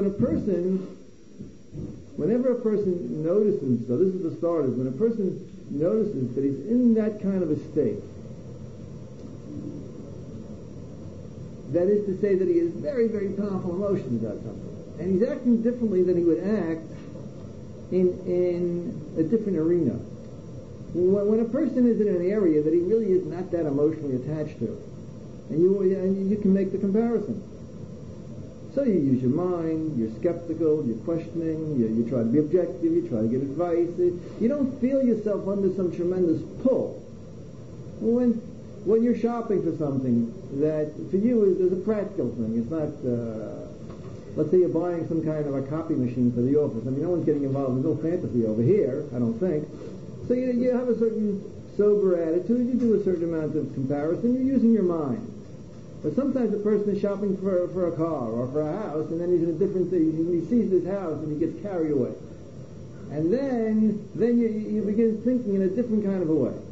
whenever a person notices, so this is the start, is when a person notices that he's in that kind of a state, that is to say that he has very, very powerful emotions about something, and he's acting differently than he would act in a different arena. When a person is in an area that he really is not that emotionally attached to, and you can make the comparison. So you use your mind, you're skeptical, you're questioning, you try to be objective, you try to give advice. You don't feel yourself under some tremendous pull. When you're shopping for something that for you is a practical thing, it's not, let's say you're buying some kind of a copy machine for the office. I mean, no one's getting involved. There's no fantasy over here, I don't think. So you have a certain sober attitude, you do a certain amount of comparison, you're using your mind. But sometimes a person is shopping for a car or for a house, and then he's in a different thing. He sees this house and he gets carried away. And then you begin thinking in a different kind of a way.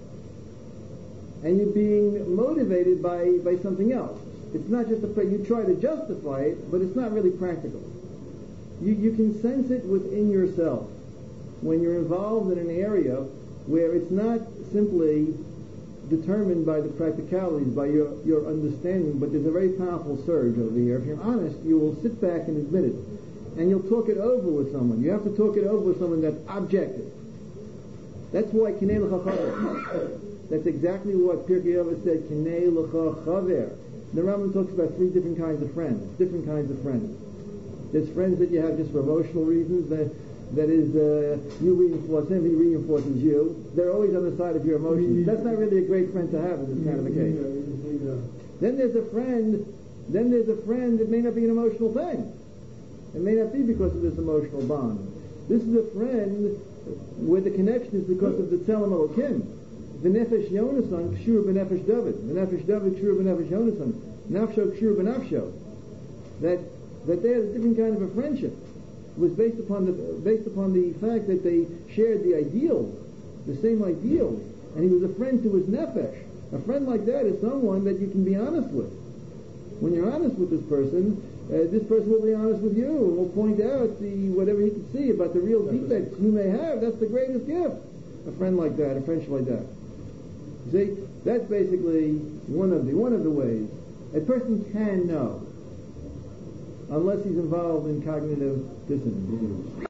And you're being motivated by something else. It's not just you try to justify it, but it's not really practical. You can sense it within yourself when you're involved in an area where it's not simply determined by the practicalities, by your understanding, but there's a very powerful surge over here. If you're honest, you will sit back and admit it. And you'll talk it over with someone. You have to talk it over with someone that's objective. That's why Kinei L'cha Chaver. That's exactly what Pirkei Avos said, Kinei L'cha Chaver. The Rambam talks about 3 different kinds of friends. There's friends that you have just for emotional reasons, that is, you reinforce him, he reinforces you. They're always on the side of your emotions. That's not really a great friend to have in this kind of a case. Then there's a friend that may not be an emotional thing. It may not be because of this emotional bond. This is a friend where the connection is because of the Tzelem Elokim. V'nefesh Yonasan kshur b'nefesh David. V'nefesh David kshur b'nefesh Yonasan. Nafsho kshur b'nafsho. That they had a different kind of a friendship. It was based upon the fact that they shared the ideals, the same ideals, and he was a friend to his nefesh. A friend like that is someone that you can be honest with. When you're honest with this person will be honest with you and will point out whatever he can see about the real defects you may have. That's the greatest gift. A friend like that, a friendship like that. You see, that's basically one of the ways a person can know, unless he's involved in cognitive dissonance.